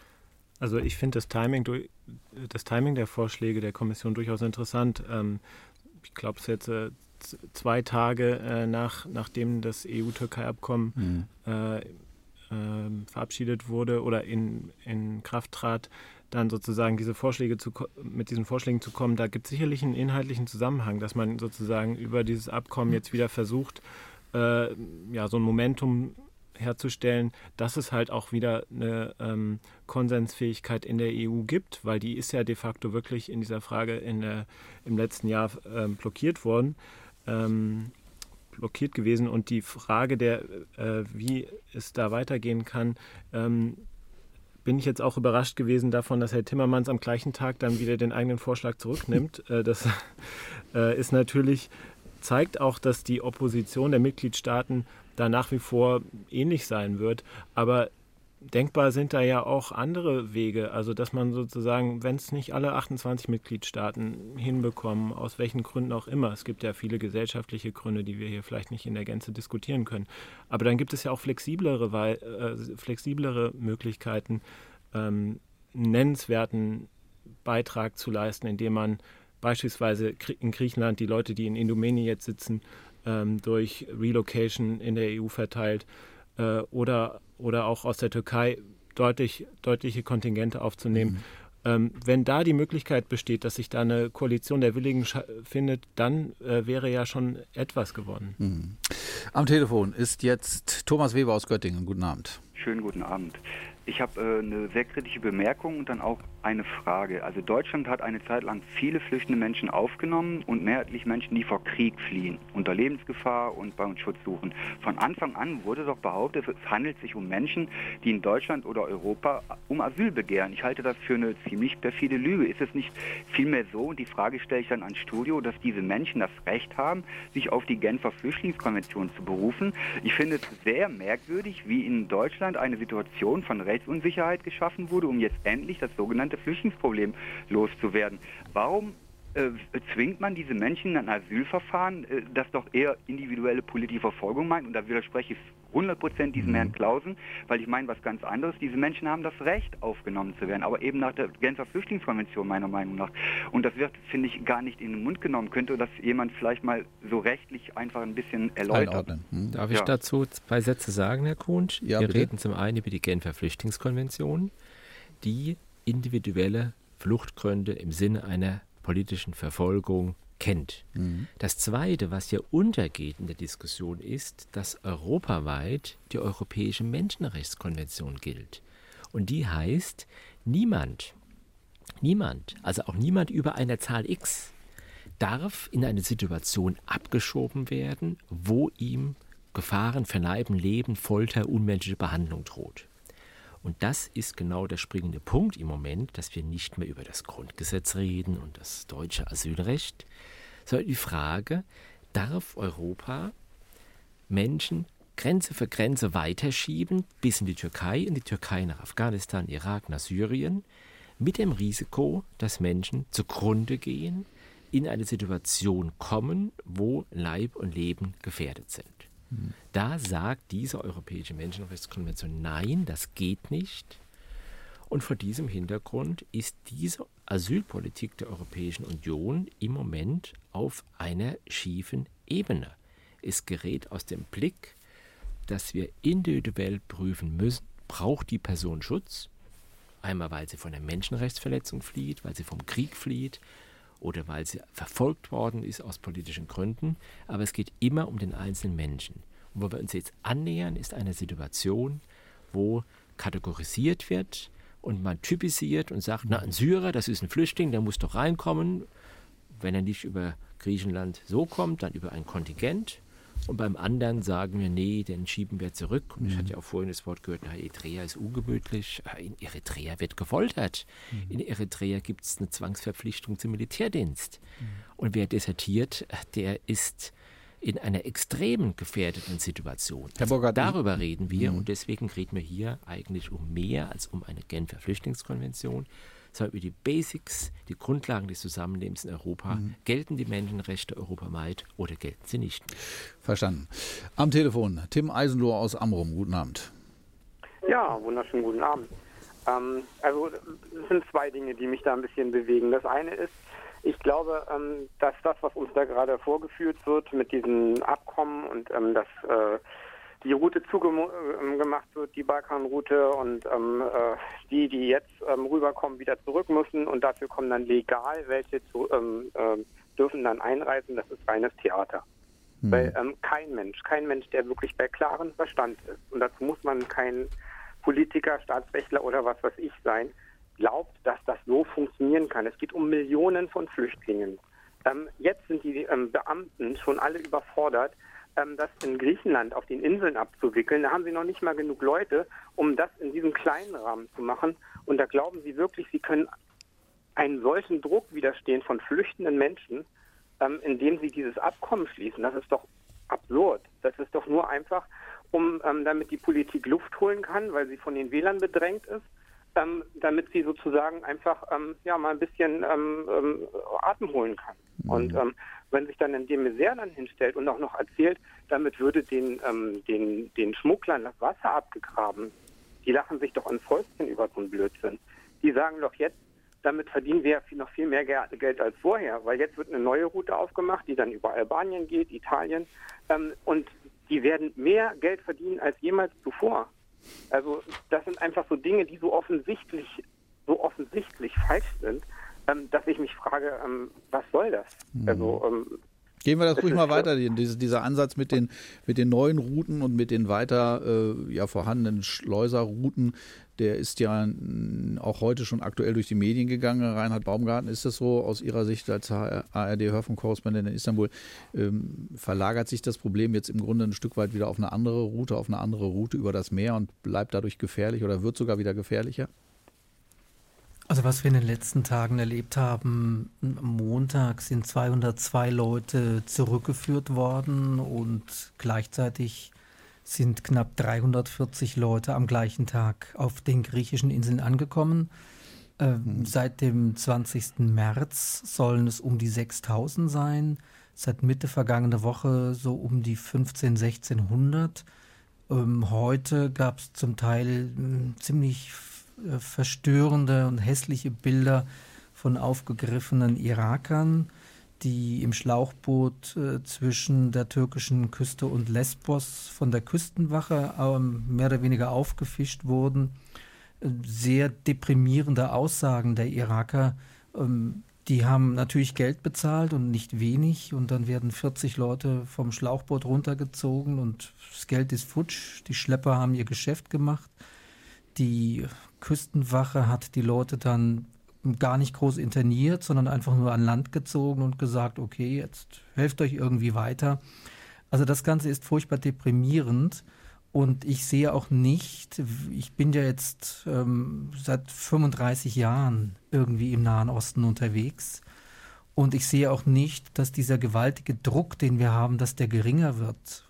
Also ich finde das Timing, das Timing der Vorschläge der Kommission durchaus interessant. Ich glaube, es ist jetzt zwei Tage nach, nachdem das E U-Türkei-Abkommen mhm. äh, äh, verabschiedet wurde oder in, in Kraft trat, dann sozusagen diese Vorschläge zu, mit diesen Vorschlägen zu kommen, da gibt es sicherlich einen inhaltlichen Zusammenhang, dass man sozusagen über dieses Abkommen jetzt wieder versucht, äh, ja, so ein Momentum herzustellen, dass es halt auch wieder eine ähm, Konsensfähigkeit in der E U gibt, weil die ist ja de facto wirklich in dieser Frage in der, im letzten Jahr ähm, blockiert worden, ähm, blockiert gewesen. Und die Frage der, äh, wie es da weitergehen kann, ähm, bin ich jetzt auch überrascht gewesen davon, dass Herr Timmermans am gleichen Tag dann wieder den eigenen Vorschlag zurücknimmt. äh, das äh, ist natürlich, zeigt auch, dass die Opposition der Mitgliedstaaten da nach wie vor ähnlich sein wird. Aber denkbar sind da ja auch andere Wege. Also dass man sozusagen, wenn es nicht alle achtundzwanzig Mitgliedstaaten hinbekommen, aus welchen Gründen auch immer, es gibt ja viele gesellschaftliche Gründe, die wir hier vielleicht nicht in der Gänze diskutieren können. Aber dann gibt es ja auch flexiblere, äh, flexiblere Möglichkeiten, ähm, einen nennenswerten Beitrag zu leisten, indem man beispielsweise in Griechenland die Leute, die in Indomeni jetzt sitzen, ähm, durch Relocation in der E U verteilt äh, oder, oder auch aus der Türkei deutlich, deutliche Kontingente aufzunehmen. Mhm. Ähm, wenn da die Möglichkeit besteht, dass sich da eine Koalition der Willigen findet, dann äh, wäre ja schon etwas gewonnen. Mhm. Am Telefon ist jetzt Thomas Weber aus Göttingen. Guten Abend. Schönen guten Abend. Ich habe äh, eine sehr kritische Bemerkung und dann auch eine Frage. Also Deutschland hat eine Zeit lang viele flüchtende Menschen aufgenommen und mehrheitlich Menschen, die vor Krieg fliehen, unter Lebensgefahr und bei uns Schutz suchen. Von Anfang an wurde doch behauptet, es handelt sich um Menschen, die in Deutschland oder Europa um Asyl begehren. Ich halte das für eine ziemlich perfide Lüge. Ist es nicht vielmehr so, und die Frage stelle ich dann ans Studio, dass diese Menschen das Recht haben, sich auf die Genfer Flüchtlingskonvention zu berufen? Ich finde es sehr merkwürdig, wie in Deutschland eine Situation von Rechtsunsicherheit geschaffen wurde, um jetzt endlich das sogenannte Flüchtlingsproblem loszuwerden. Warum äh, zwingt man diese Menschen in ein Asylverfahren, äh, das doch eher individuelle politische Verfolgung meint? Und da widerspreche ich hundert Prozent diesem Herrn Clausen, weil ich meine was ganz anderes. Diese Menschen haben das Recht, aufgenommen zu werden, aber eben nach der Genfer Flüchtlingskonvention meiner Meinung nach. Und das wird, finde ich, gar nicht in den Mund genommen. Könnte das jemand vielleicht mal so rechtlich einfach ein bisschen erläutern? Hm. Darf ich ja. dazu zwei Sätze sagen, Herr Kunsch? Ja, Wir bitte? reden zum einen über die Genfer Flüchtlingskonvention, die individuelle Fluchtgründe im Sinne einer politischen Verfolgung kennt. Mhm. Das Zweite, was hier untergeht in der Diskussion, ist, dass europaweit die Europäische Menschenrechtskonvention gilt. Und die heißt, niemand, niemand, also auch niemand über einer Zahl X, darf in eine Situation abgeschoben werden, wo ihm Gefahren für Leib und Leben, Folter, unmenschliche Behandlung droht. Und das ist genau der springende Punkt im Moment, dass wir nicht mehr über das Grundgesetz reden und das deutsche Asylrecht, sondern die Frage, darf Europa Menschen Grenze für Grenze weiterschieben bis in die Türkei, in die Türkei nach Afghanistan, Irak, nach Syrien, mit dem Risiko, dass Menschen zugrunde gehen, in eine Situation kommen, wo Leib und Leben gefährdet sind. Da sagt diese Europäische Menschenrechtskonvention, nein, das geht nicht. Und vor diesem Hintergrund ist diese Asylpolitik der Europäischen Union im Moment auf einer schiefen Ebene. Es gerät aus dem Blick, dass wir individuell prüfen müssen, braucht die Person Schutz? Einmal, weil sie von einer Menschenrechtsverletzung flieht, weil sie vom Krieg flieht, oder weil sie verfolgt worden ist aus politischen Gründen. Aber es geht immer um den einzelnen Menschen. Und wo wir uns jetzt annähern, ist eine Situation, wo kategorisiert wird und man typisiert und sagt, na, ein Syrer, das ist ein Flüchtling, der muss doch reinkommen. Wenn er nicht über Griechenland so kommt, dann über ein Kontingent. Und beim anderen sagen wir, nee, den schieben wir zurück. Und ich hatte ja auch vorhin das Wort gehört, na, Eritrea ist ungemütlich. In Eritrea wird gefoltert. Mhm. In Eritrea gibt es eine Zwangsverpflichtung zum Militärdienst. Mhm. Und wer desertiert, der ist in einer extremen gefährdeten Situation. Herr Burkhardt, darüber reden wir. Mhm. Und deswegen reden wir hier eigentlich um mehr als um eine Genfer Flüchtlingskonvention, sondern über die Basics, die Grundlagen des Zusammenlebens in Europa. Mhm. Gelten die Menschenrechte europaweit oder gelten sie nicht? Verstanden. Am Telefon Tim Eisenlohr aus Amrum. Guten Abend. Ja, wunderschönen guten Abend. Ähm, also es sind zwei Dinge, die mich da ein bisschen bewegen. Das eine ist, ich glaube, ähm, dass das, was uns da gerade vorgeführt wird mit diesen Abkommen und ähm, dass äh, die Route zugemacht wird, die Balkanroute, und ähm, äh, die, die jetzt ähm, rüberkommen, wieder zurück müssen, und dafür kommen dann legal welche zu, ähm, äh, dürfen dann einreisen. Das ist reines Theater. Hm. Weil ähm, kein Mensch, kein Mensch, der wirklich bei klarem Verstand ist, und dazu muss man kein Politiker, Staatsrechtler oder was weiß ich sein, glaubt, dass das so funktionieren kann. Es geht um Millionen von Flüchtlingen. Ähm, jetzt sind die ähm, Beamten schon alle überfordert, ähm, das in Griechenland auf den Inseln abzuwickeln. Da haben sie noch nicht mal genug Leute, um das in diesem kleinen Rahmen zu machen. Und da glauben sie wirklich, sie können einen solchen Druck widerstehen von flüchtenden Menschen, ähm, indem sie dieses Abkommen schließen. Das ist doch absurd. Das ist doch nur einfach, um ähm, damit die Politik Luft holen kann, weil sie von den Wählern bedrängt ist. Ähm, damit sie sozusagen einfach ähm, ja mal ein bisschen ähm, ähm, Atem holen kann. Mhm. Und ähm, wenn sich dann in dem Misère dann hinstellt und auch noch erzählt, damit würde den, ähm, den, den Schmugglern das Wasser abgegraben, die lachen sich doch ins Fäustchen über so einen Blödsinn. Die sagen doch jetzt, damit verdienen wir noch viel mehr Geld als vorher, weil jetzt wird eine neue Route aufgemacht, die dann über Albanien geht, Italien, ähm, und die werden mehr Geld verdienen als jemals zuvor. Also das sind einfach so Dinge, die so offensichtlich, so offensichtlich falsch sind, ähm, dass ich mich frage, ähm, was soll das? Mhm. Also ähm, Gehen wir das ruhig mal weiter, diese, dieser Ansatz mit den, mit den neuen Routen und mit den weiter äh, ja, vorhandenen Schleuserrouten, der ist ja auch heute schon aktuell durch die Medien gegangen. Reinhard Baumgarten, ist das so aus Ihrer Sicht als A R D-Hörfunkkorrespondent in Istanbul? Ähm, verlagert sich das Problem jetzt im Grunde ein Stück weit wieder auf eine andere Route, auf eine andere Route über das Meer und bleibt dadurch gefährlich oder wird sogar wieder gefährlicher? Also was wir in den letzten Tagen erlebt haben, am Montag sind zweihundertzwei Leute zurückgeführt worden und gleichzeitig sind knapp dreihundertvierzig Leute am gleichen Tag auf den griechischen Inseln angekommen. Ähm, mhm. Seit dem zwanzigsten März sollen es um die sechstausend sein, seit Mitte vergangene Woche so um die fünfzehnhundert, sechzehnhundert. Ähm, heute gab es zum Teil äh, ziemlich verstörende und hässliche Bilder von aufgegriffenen Irakern, die im Schlauchboot äh, zwischen der türkischen Küste und Lesbos von der Küstenwache ähm, mehr oder weniger aufgefischt wurden. Äh, sehr deprimierende Aussagen der Iraker. Ähm, die haben natürlich Geld bezahlt und nicht wenig, und dann werden vierzig Leute vom Schlauchboot runtergezogen und das Geld ist futsch. Die Schlepper haben ihr Geschäft gemacht. Die Küstenwache hat die Leute dann gar nicht groß interniert, sondern einfach nur an Land gezogen und gesagt, okay, jetzt helft euch irgendwie weiter. Also das Ganze ist furchtbar deprimierend, und ich sehe auch nicht, ich bin ja jetzt ähm, seit fünfunddreißig Jahren irgendwie im Nahen Osten unterwegs, und ich sehe auch nicht, dass dieser gewaltige Druck, den wir haben, dass der geringer wird.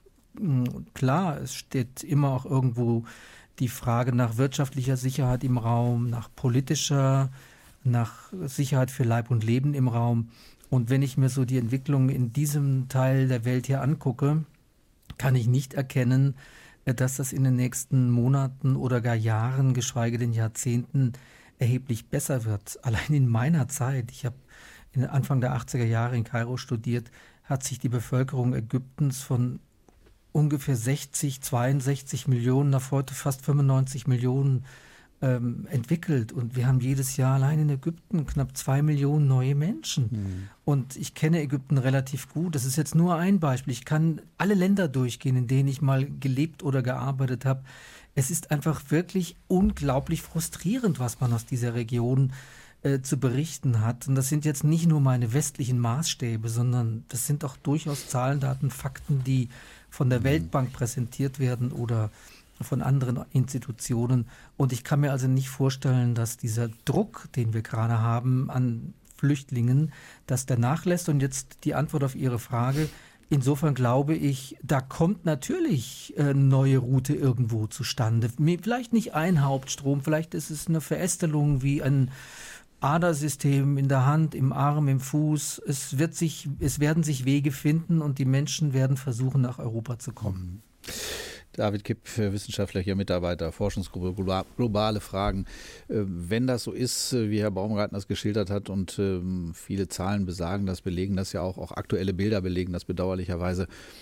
Klar, es steht immer auch irgendwo die Frage nach wirtschaftlicher Sicherheit im Raum, nach politischer, nach Sicherheit für Leib und Leben im Raum. Und wenn ich mir so die Entwicklung in diesem Teil der Welt hier angucke, kann ich nicht erkennen, dass das in den nächsten Monaten oder gar Jahren, geschweige denn Jahrzehnten, erheblich besser wird. Allein in meiner Zeit, ich habe Anfang der achtziger Jahre in Kairo studiert, hat sich die Bevölkerung Ägyptens von ungefähr sechzig, zweiundsechzig Millionen auf heute fast fünfundneunzig Millionen ähm, entwickelt. Und wir haben jedes Jahr allein in Ägypten knapp zwei Millionen neue Menschen. Mhm. Und ich kenne Ägypten relativ gut. Das ist jetzt nur ein Beispiel. Ich kann alle Länder durchgehen, in denen ich mal gelebt oder gearbeitet habe. Es ist einfach wirklich unglaublich frustrierend, was man aus dieser Region äh, zu berichten hat. Und das sind jetzt nicht nur meine westlichen Maßstäbe, sondern das sind auch durchaus Zahlen, Daten, Fakten, die von der Weltbank präsentiert werden oder von anderen Institutionen. Und ich kann mir also nicht vorstellen, dass dieser Druck, den wir gerade haben an Flüchtlingen, dass der nachlässt. Und jetzt die Antwort auf Ihre Frage. Insofern glaube ich, da kommt natürlich eine neue Route irgendwo zustande. Vielleicht nicht ein Hauptstrom, vielleicht ist es eine Verästelung wie ein Adersystem in der Hand, im Arm, im Fuß. Es wird sich, es werden sich Wege finden und die Menschen werden versuchen, nach Europa zu kommen. David Kipp, Wissenschaftler hier, Mitarbeiter, Forschungsgruppe Globale Fragen. Wenn das so ist, wie Herr Baumgarten das geschildert hat, und viele Zahlen besagen das, belegen das ja auch, auch aktuelle Bilder belegen das bedauerlicherweise,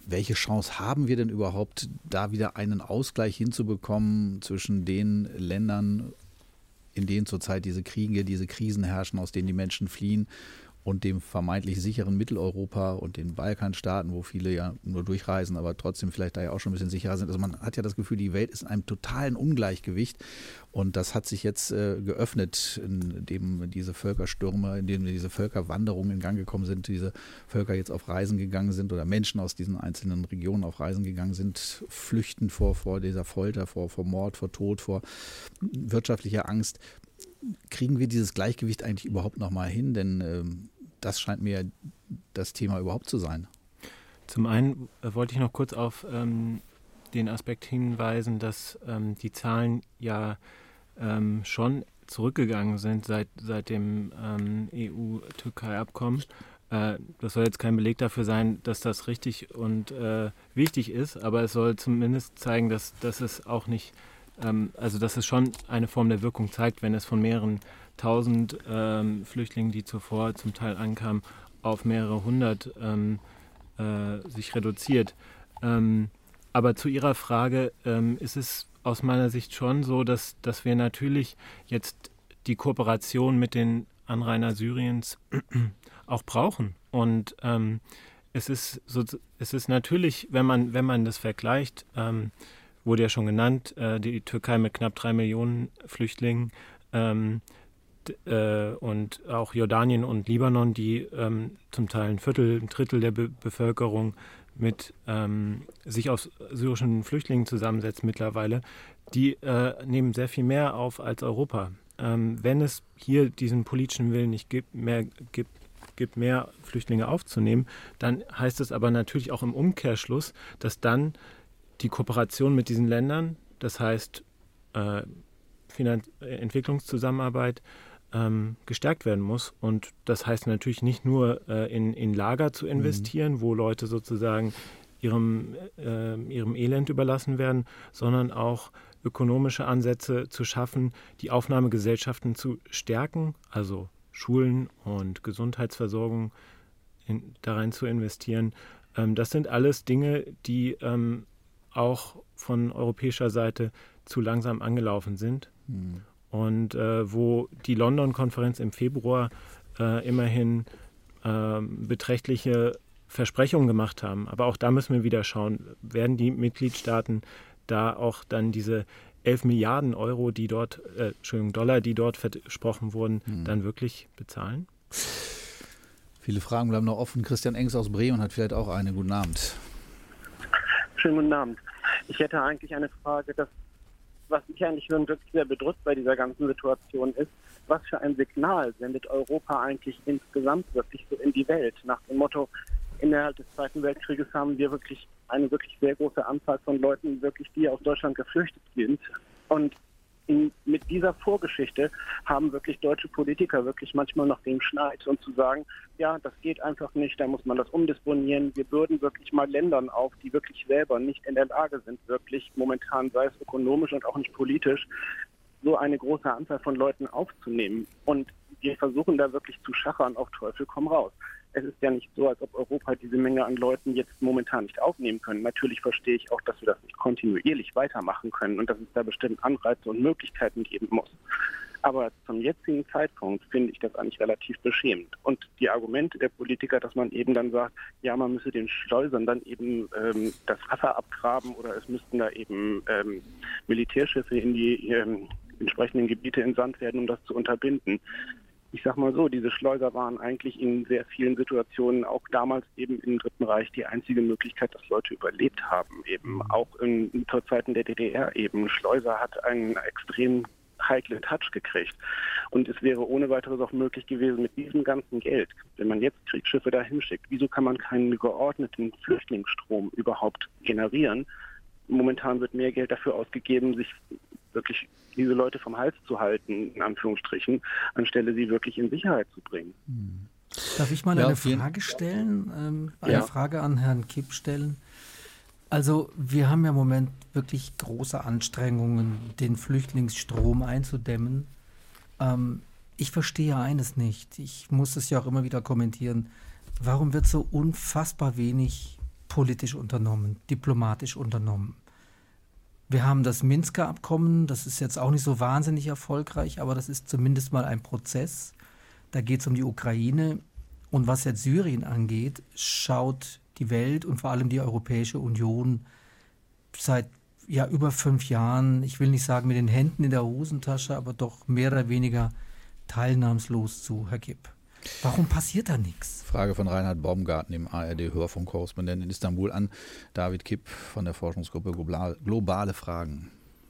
welche Chance haben wir denn überhaupt, da wieder einen Ausgleich hinzubekommen zwischen den Ländern, in denen zurzeit diese Kriege, diese Krisen herrschen, aus denen die Menschen fliehen, und dem vermeintlich sicheren Mitteleuropa und den Balkanstaaten, wo viele ja nur durchreisen, aber trotzdem vielleicht da ja auch schon ein bisschen sicherer sind. Also man hat ja das Gefühl, die Welt ist in einem totalen Ungleichgewicht, und das hat sich jetzt äh, geöffnet, indem diese Völkerstürme, indem diese Völkerwanderungen in Gang gekommen sind, diese Völker jetzt auf Reisen gegangen sind oder Menschen aus diesen einzelnen Regionen auf Reisen gegangen sind, flüchten vor, vor dieser Folter, vor, vor Mord, vor Tod, vor wirtschaftlicher Angst. Kriegen wir dieses Gleichgewicht eigentlich überhaupt noch mal hin? Denn ähm, das scheint mir das Thema überhaupt zu sein. Zum einen äh, wollte ich noch kurz auf ähm, den Aspekt hinweisen, dass ähm, die Zahlen ja ähm, schon zurückgegangen sind seit, seit dem ähm, E U-Türkei-Abkommen. Äh, das soll jetzt kein Beleg dafür sein, dass das richtig und äh, wichtig ist, aber es soll zumindest zeigen, dass, dass es auch nicht Also dass es schon eine Form der Wirkung zeigt, wenn es von mehreren tausend ähm, Flüchtlingen, die zuvor zum Teil ankamen, auf mehrere hundert ähm, äh, sich reduziert. Ähm, aber zu Ihrer Frage ähm, ist es aus meiner Sicht schon so, dass, dass wir natürlich jetzt die Kooperation mit den Anrainern Syriens auch brauchen. Und ähm, es ist so, es ist natürlich, wenn man, wenn man das vergleicht, ähm, wurde ja schon genannt, äh, die Türkei mit knapp drei Millionen Flüchtlingen ähm, d- äh, und auch Jordanien und Libanon, die ähm, zum Teil ein Viertel, ein Drittel der Be- Bevölkerung mit ähm, sich aus syrischen Flüchtlingen zusammensetzen mittlerweile, die äh, nehmen sehr viel mehr auf als Europa. Ähm, wenn es hier diesen politischen Willen nicht gibt, mehr gibt, gibt, mehr Flüchtlinge aufzunehmen, dann heißt es aber natürlich auch im Umkehrschluss, dass dann die Kooperation mit diesen Ländern, das heißt äh, Finanz- Entwicklungszusammenarbeit, ähm, gestärkt werden muss. Und das heißt natürlich nicht nur äh, in, in Lager zu investieren, mhm. wo Leute sozusagen ihrem, äh, ihrem Elend überlassen werden, sondern auch ökonomische Ansätze zu schaffen, die Aufnahmegesellschaften zu stärken, also Schulen und Gesundheitsversorgung in, darin zu investieren. Ähm, das sind alles Dinge, die ähm, auch von europäischer Seite zu langsam angelaufen sind. Mhm. Und äh, wo die London-Konferenz im Februar äh, immerhin äh, beträchtliche Versprechungen gemacht haben. Aber auch da müssen wir wieder schauen, werden die Mitgliedstaaten da auch dann diese elf Milliarden Euro, die dort, äh, Entschuldigung, Dollar, die dort versprochen wurden, mhm. dann wirklich bezahlen? Viele Fragen bleiben noch offen. Christian Engs aus Bremen hat vielleicht auch eine. Guten Abend. Schönen guten Abend. Ich hätte eigentlich eine Frage, dass, was mich eigentlich wirklich sehr bedrückt bei dieser ganzen Situation ist, was für ein Signal sendet Europa eigentlich insgesamt wirklich so in die Welt? Nach dem Motto, innerhalb des Zweiten Weltkrieges haben wir wirklich eine wirklich sehr große Anzahl von Leuten, wirklich die aus Deutschland geflüchtet sind. Und in, mit dieser Vorgeschichte haben wirklich deutsche Politiker wirklich manchmal noch den Schneid, um zu sagen, ja, das geht einfach nicht, da muss man das umdisponieren. Wir bürden wirklich mal Ländern auf, die wirklich selber nicht in der Lage sind, wirklich momentan, sei es ökonomisch und auch nicht politisch, so eine große Anzahl von Leuten aufzunehmen. Und wir versuchen da wirklich zu schachern, auf Teufel komm raus. Es ist ja nicht so, als ob Europa diese Menge an Leuten jetzt momentan nicht aufnehmen können. Natürlich verstehe ich auch, dass wir das nicht kontinuierlich weitermachen können und dass es da bestimmt Anreize und Möglichkeiten geben muss. Aber zum jetzigen Zeitpunkt finde ich das eigentlich relativ beschämend. Und die Argumente der Politiker, dass man eben dann sagt, ja, man müsse den Schleusern dann eben ähm, das Wasser abgraben oder es müssten da eben ähm, Militärschiffe in die ähm, entsprechenden Gebiete entsandt werden, um das zu unterbinden. Ich sag mal so, diese Schleuser waren eigentlich in sehr vielen Situationen auch damals eben im Dritten Reich die einzige Möglichkeit, dass Leute überlebt haben. Eben auch in, in zur Zeiten der D D R eben. Schleuser hat einen extrem heiklen Touch gekriegt. Und es wäre ohne weiteres auch möglich gewesen mit diesem ganzen Geld, wenn man jetzt Kriegsschiffe dahin schickt, wieso kann man keinen geordneten Flüchtlingsstrom überhaupt generieren? Momentan wird mehr Geld dafür ausgegeben, sich wirklich diese Leute vom Hals zu halten, in Anführungsstrichen, anstelle sie wirklich in Sicherheit zu bringen. Darf ich mal Ja, eine auf jeden- Frage stellen? Ähm, eine Ja. Frage an Herrn Kipp stellen. Also wir haben ja im Moment wirklich große Anstrengungen, den Flüchtlingsstrom einzudämmen. Ähm, ich verstehe eines nicht. Ich muss es ja auch immer wieder kommentieren. Warum wird so unfassbar wenig politisch unternommen, diplomatisch unternommen. Wir haben das Minsker Abkommen, das ist jetzt auch nicht so wahnsinnig erfolgreich, aber das ist zumindest mal ein Prozess. Da geht es um die Ukraine. Und was jetzt Syrien angeht, schaut die Welt und vor allem die Europäische Union seit ja, über fünf Jahren, ich will nicht sagen mit den Händen in der Hosentasche, aber doch mehr oder weniger teilnahmslos zu, Herr Kipp. Warum passiert da nichts? Frage von Reinhard Baumgarten, dem A R D-Hörfunkkorrespondenten in Istanbul, an David Kipp von der Forschungsgruppe Globale Fragen.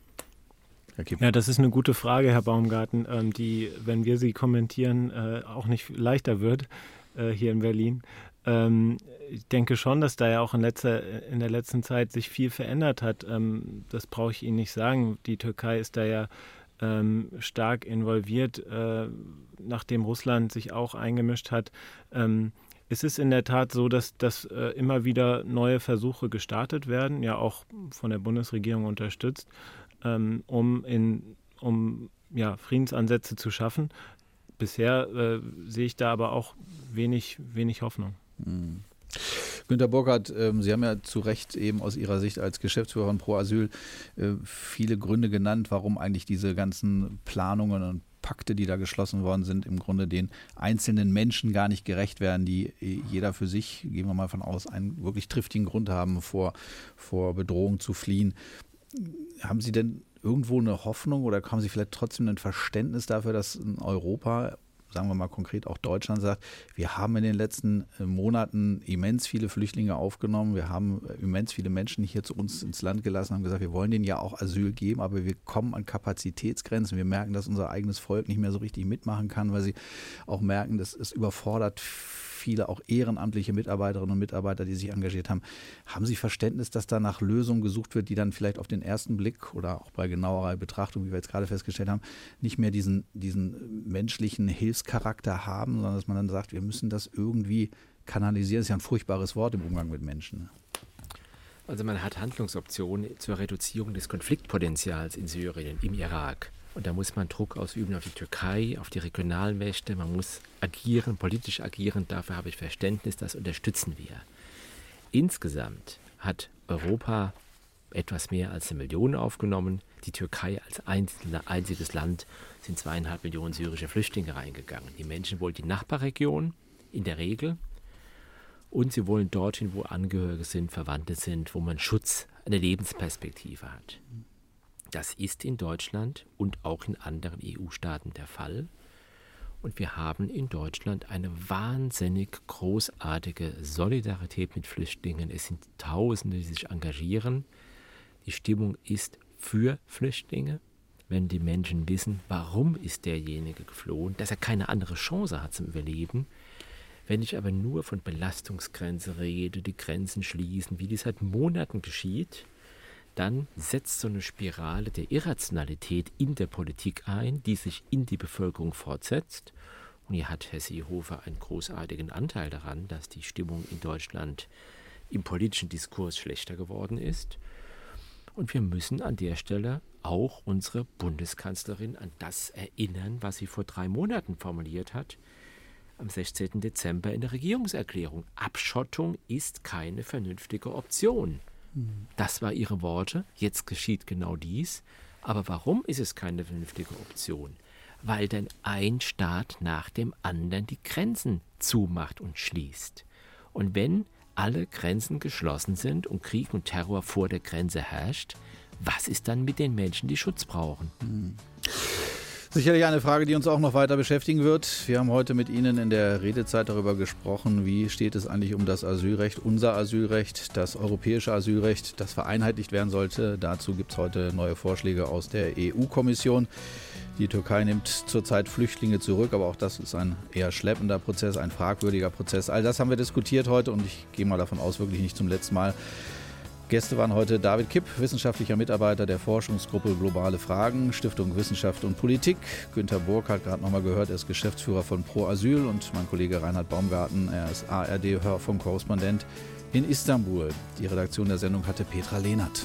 Herr Kipp. Ja, das ist eine gute Frage, Herr Baumgarten, ähm, die, wenn wir sie kommentieren, äh, auch nicht leichter wird äh, hier in Berlin. Ähm, ich denke schon, dass da ja auch in, letzter, in der letzten Zeit sich viel verändert hat. Ähm, das brauche ich Ihnen nicht sagen. Die Türkei ist da ja ähm, stark involviert, äh, nachdem Russland sich auch eingemischt hat. Ähm, es ist in der Tat so, dass, dass äh, immer wieder neue Versuche gestartet werden, ja auch von der Bundesregierung unterstützt, ähm, um, in, um ja, Friedensansätze zu schaffen. Bisher äh, sehe ich da aber auch wenig, wenig Hoffnung. Mhm. Günter Burkhardt, ähm, Sie haben ja zu Recht eben aus Ihrer Sicht als Geschäftsführer von Pro Asyl äh, viele Gründe genannt, warum eigentlich diese ganzen Planungen und Pakte, die da geschlossen worden sind, im Grunde den einzelnen Menschen gar nicht gerecht werden, die jeder für sich, gehen wir mal von aus, einen wirklich triftigen Grund haben, vor, vor Bedrohung zu fliehen. Haben Sie denn irgendwo eine Hoffnung oder haben Sie vielleicht trotzdem ein Verständnis dafür, dass in Europa, sagen wir mal konkret auch Deutschland, sagt, wir haben in den letzten Monaten immens viele Flüchtlinge aufgenommen, wir haben immens viele Menschen hier zu uns ins Land gelassen, haben gesagt, wir wollen denen ja auch Asyl geben, aber wir kommen an Kapazitätsgrenzen. Wir merken, dass unser eigenes Volk nicht mehr so richtig mitmachen kann, weil sie auch merken, dass es überfordert viele auch ehrenamtliche Mitarbeiterinnen und Mitarbeiter, die sich engagiert haben. Haben Sie Verständnis, dass da nach Lösungen gesucht wird, die dann vielleicht auf den ersten Blick oder auch bei genauerer Betrachtung, wie wir jetzt gerade festgestellt haben, nicht mehr diesen, diesen menschlichen Hilfscharakter haben, sondern dass man dann sagt, wir müssen das irgendwie kanalisieren. Das ist ja ein furchtbares Wort im Umgang mit Menschen. Also man hat Handlungsoptionen zur Reduzierung des Konfliktpotenzials in Syrien, im Irak. Und da muss man Druck ausüben auf die Türkei, auf die Regionalmächte. Man muss agieren, politisch agieren. Dafür habe ich Verständnis, das unterstützen wir. Insgesamt hat Europa etwas mehr als eine Million aufgenommen. Die Türkei als einziges Land sind zweieinhalb Millionen syrische Flüchtlinge reingegangen. Die Menschen wollen die Nachbarregion in der Regel und sie wollen dorthin, wo Angehörige sind, Verwandte sind, wo man Schutz, eine Lebensperspektive hat. Das ist in Deutschland und auch in anderen E U-Staaten der Fall. Und wir haben in Deutschland eine wahnsinnig großartige Solidarität mit Flüchtlingen. Es sind Tausende, die sich engagieren. Die Stimmung ist für Flüchtlinge. Wenn die Menschen wissen, warum ist derjenige geflohen, dass er keine andere Chance hat zum Überleben. Wenn ich aber nur von Belastungsgrenze rede, die Grenzen schließen, wie dies seit Monaten geschieht, dann setzt so eine Spirale der Irrationalität in der Politik ein, die sich in die Bevölkerung fortsetzt. Und hier hat Herr Seehofer einen großartigen Anteil daran, dass die Stimmung in Deutschland im politischen Diskurs schlechter geworden ist. Und wir müssen an der Stelle auch unsere Bundeskanzlerin an das erinnern, was sie vor drei Monaten formuliert hat, am sechzehnten Dezember in der Regierungserklärung. Abschottung ist keine vernünftige Option. Das waren ihre Worte. Jetzt geschieht genau dies. Aber warum ist es keine vernünftige Option? Weil dann ein Staat nach dem anderen die Grenzen zumacht und schließt. Und wenn alle Grenzen geschlossen sind und Krieg und Terror vor der Grenze herrscht, was ist dann mit den Menschen, die Schutz brauchen? Hm. Sicherlich eine Frage, die uns auch noch weiter beschäftigen wird. Wir haben heute mit Ihnen in der Redezeit darüber gesprochen, wie steht es eigentlich um das Asylrecht, unser Asylrecht, das europäische Asylrecht, das vereinheitlicht werden sollte. Dazu gibt es heute neue Vorschläge aus der E U-Kommission. Die Türkei nimmt zurzeit Flüchtlinge zurück, aber auch das ist ein eher schleppender Prozess, ein fragwürdiger Prozess. All das haben wir diskutiert heute und ich gehe mal davon aus, wirklich nicht zum letzten Mal. Gäste waren heute David Kipp, wissenschaftlicher Mitarbeiter der Forschungsgruppe Globale Fragen, Stiftung Wissenschaft und Politik. Günter Burkhardt, gerade nochmal gehört, er ist Geschäftsführer von Pro Asyl und mein Kollege Reinhard Baumgarten, er ist A R D-Hörfunkkorrespondent in Istanbul. Die Redaktion der Sendung hatte Petra Lehnert.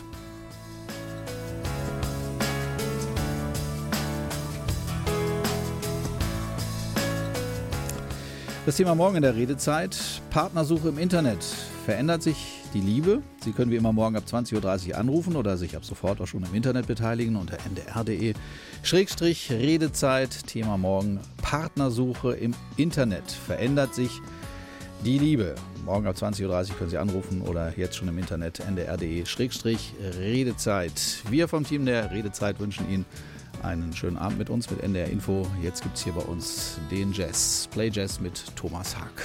Das Thema morgen in der Redezeit: Partnersuche im Internet. Verändert sich die Liebe. Sie können wie immer morgen ab zwanzig Uhr dreißig anrufen oder sich ab sofort auch schon im Internet beteiligen unter n d r punkt d e Schrägstrich Redezeit. Thema morgen: Partnersuche im Internet. Verändert sich die Liebe? Morgen ab zwanzig Uhr dreißig können Sie anrufen oder jetzt schon im Internet n d r punkt d e Schrägstrich Redezeit. Wir vom Team der Redezeit wünschen Ihnen einen schönen Abend mit uns, mit N D R Info. Jetzt gibt es hier bei uns den Jazz. Play Jazz mit Thomas Haag.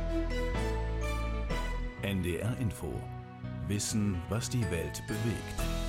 N D R Info. Wissen, was die Welt bewegt.